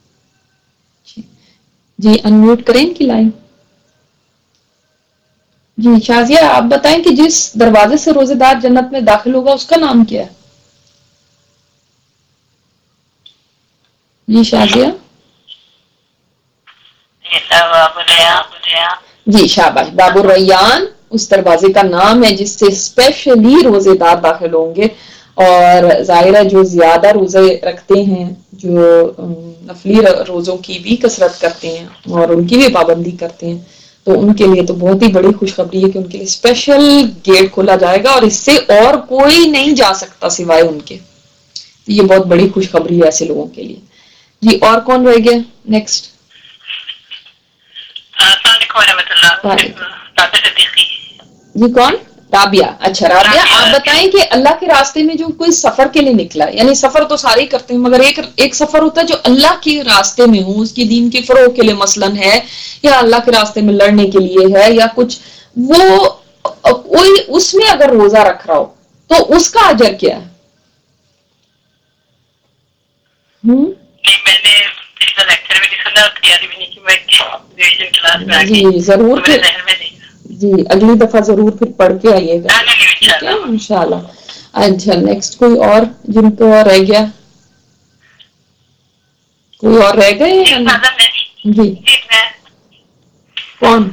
S1: جی انمیوٹ کریں ان کی لائن. جی شازیہ, آپ بتائیں کہ جس دروازے سے روزے دار جنت میں داخل ہوگا اس کا نام کیا ہے؟ جی شازیہ. جی شاباش, باب الریان اس دروازے کا نام ہے جس سے اسپیشلی روزے دار داخل ہوں گے. اور ظاہر ہے جو زیادہ روزے رکھتے ہیں, جو نفلی روزوں کی بھی کثرت کرتے ہیں اور ان کی بھی پابندی کرتے ہیں, تو ان کے لیے تو بہت ہی بڑی خوشخبری ہے کہ ان کے لیے اسپیشل گیٹ کھولا جائے گا, اور اس سے اور کوئی نہیں جا سکتا سوائے ان کے. یہ بہت بڑی خوشخبری ہے ایسے لوگوں کے لیے. جی اور کون رہ گیا نیکسٹ؟
S2: السلام علیکم ورحمۃ اللہ.
S1: جی کون؟ رابعہ. اچھا رابعہ آپ بتائیں کہ اللہ کے راستے میں جو کوئی سفر کے لیے نکلا ہے، یعنی سفر تو سارے ہی کرتے ہیں مگر ایک ایک سفر ہوتا ہے جو اللہ کے راستے میں ہو، اس کی دین کے فروغ کے لیے مثلاً ہے، یا اللہ کے راستے میں لڑنے کے لیے ہے یا کچھ، وہ کوئی اس میں اگر روزہ رکھ رہا ہو تو اس کا اجر کیا ہے؟ ہوں جی ضرور پھر جی اگلی دفعہ ضرور پھر پڑھ کے آئیے گا ٹھیک ہے ان شاء اللہ. اچھا نیکسٹ کوئی اور جن کو رہ گیا؟ کوئی اور رہ گئے؟ جی کون؟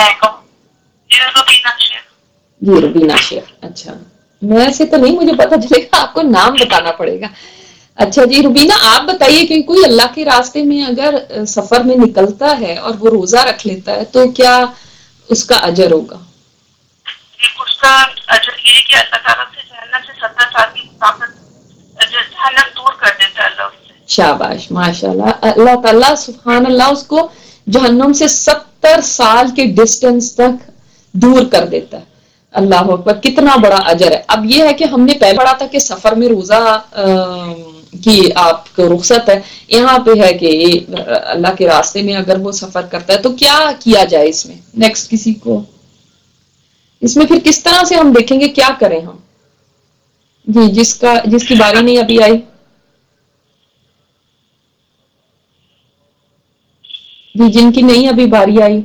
S1: جی روبینہ شیخ. اچھا میں سے تو نہیں مجھے پتا چلے گا، آپ کو نام بتانا پڑے گا. اچھا جی روبینہ آپ بتائیے کہ کوئی اللہ کے راستے میں اگر سفر میں نکلتا ہے اور وہ روزہ رکھ لیتا ہے تو کیا اس کا اجر ہوگا؟
S2: اس کا اجر یہ کہ اللہ تعالیٰ سے جہنم سے ستر سال کی طاقت جہنم دور کر دیتا ہے اللہ سے.
S1: شاباش ماشاء اللہ. اللہ تعالیٰ سبحان اللہ اس کو جہنم سے ستر سال کے ڈسٹینس تک دور کر دیتا ہے. اللہ اکبر کتنا بڑا اجر ہے. اب یہ ہے کہ ہم نے پہلے پڑھا تھا کہ سفر میں روزہ کی آپ کو رخصت ہے، یہاں پہ ہے کہ اللہ کے راستے میں اگر وہ سفر کرتا ہے تو کیا کیا جائے اس میں؟ نیکسٹ کسی کو اس میں پھر کس طرح سے ہم دیکھیں گے کیا کریں ہم؟ جی جس کا جس کی باری نہیں ابھی آئی. جی جن کی نہیں ابھی باری آئی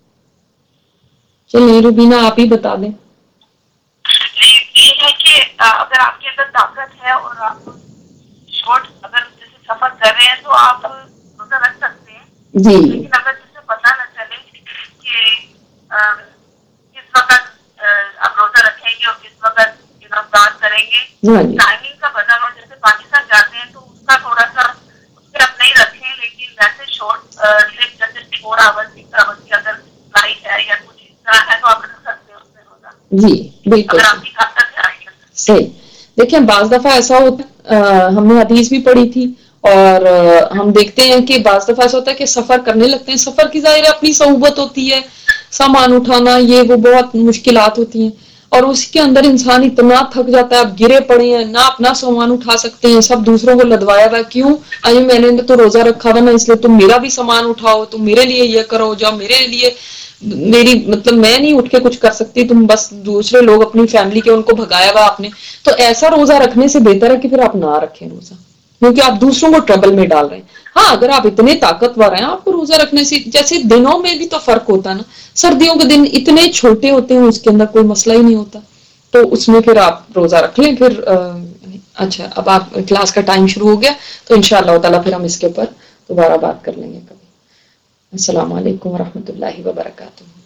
S1: چلیے روبینہ آپ ہی بتا دیں.
S2: یہ ہے کہ اگر آپ کے اندر طاقت ہے اور آپ شارٹ اگر جیسے سفر کر رہے ہیں تو آپ روزہ رکھ سکتے ہیں
S1: جی
S2: لیکن اگر جسے پتہ نہ چلے کہ کس وقت آپ روزہ رکھیں گے اور کس وقت بات کریں گے ٹائمنگ کا پتہ ہو، جیسے پاکستان جاتے ہیں تو اس کا تھوڑا سا اس پہ آپ نہیں رکھیں، لیکن ویسے شارٹ ٹرپ جیسے فور آورس سکس آورس کی اگر فلائٹ ہے یا کچھ اس طرح ہے تو آپ رکھ سکتے ہیں اس میں روزہ.
S1: جی بالکل صحیح. دیکھیں بعض دفعہ ایسا ہوتا ہم نے حدیث بھی پڑھی تھی اور ہم دیکھتے ہیں کہ بعض دفعہ ایسا ہوتا ہے کہ سفر کرنے لگتے ہیں، سفر کی ظاہر اپنی صعوبت ہوتی ہے، سامان اٹھانا یہ وہ بہت مشکلات ہوتی ہیں اور اس کے اندر انسان اتنا تھک جاتا ہے، اب گرے پڑے ہیں نہ اپنا سامان اٹھا سکتے ہیں، سب دوسروں کو لدوایا ہوا. کیوں؟ ابھی میں نے تو روزہ رکھا ہوا نا اس لیے تم میرا بھی سامان اٹھاؤ، تم میرے لیے یہ کرو، جاؤ میرے لیے، میری مطلب میں نہیں اٹھ کے کچھ کر سکتی، تم بس دوسرے لوگ اپنی فیملی کے ان کو بھگایا ہوا آپ نے. تو ایسا روزہ رکھنے سے بہتر ہے کہ پھر آپ نہ رکھیں روزہ، کیونکہ آپ دوسروں کو ٹربل میں ڈال رہے ہیں. ہاں اگر آپ اتنے طاقتور ہیں آپ کو روزہ رکھنے سے، جیسے دنوں میں بھی تو فرق ہوتا ہے نا، سردیوں کے دن اتنے چھوٹے ہوتے ہیں اس کے اندر کوئی مسئلہ ہی نہیں ہوتا تو اس میں پھر آپ روزہ رکھ لیں. پھر اچھا اب آپ کلاس کا ٹائم شروع ہو گیا تو انشاءاللہ تعالیٰ پھر ہم اس کے اوپر دوبارہ بات کر لیں گے کبھی. السلام علیکم ورحمۃ اللہ وبرکاتہ.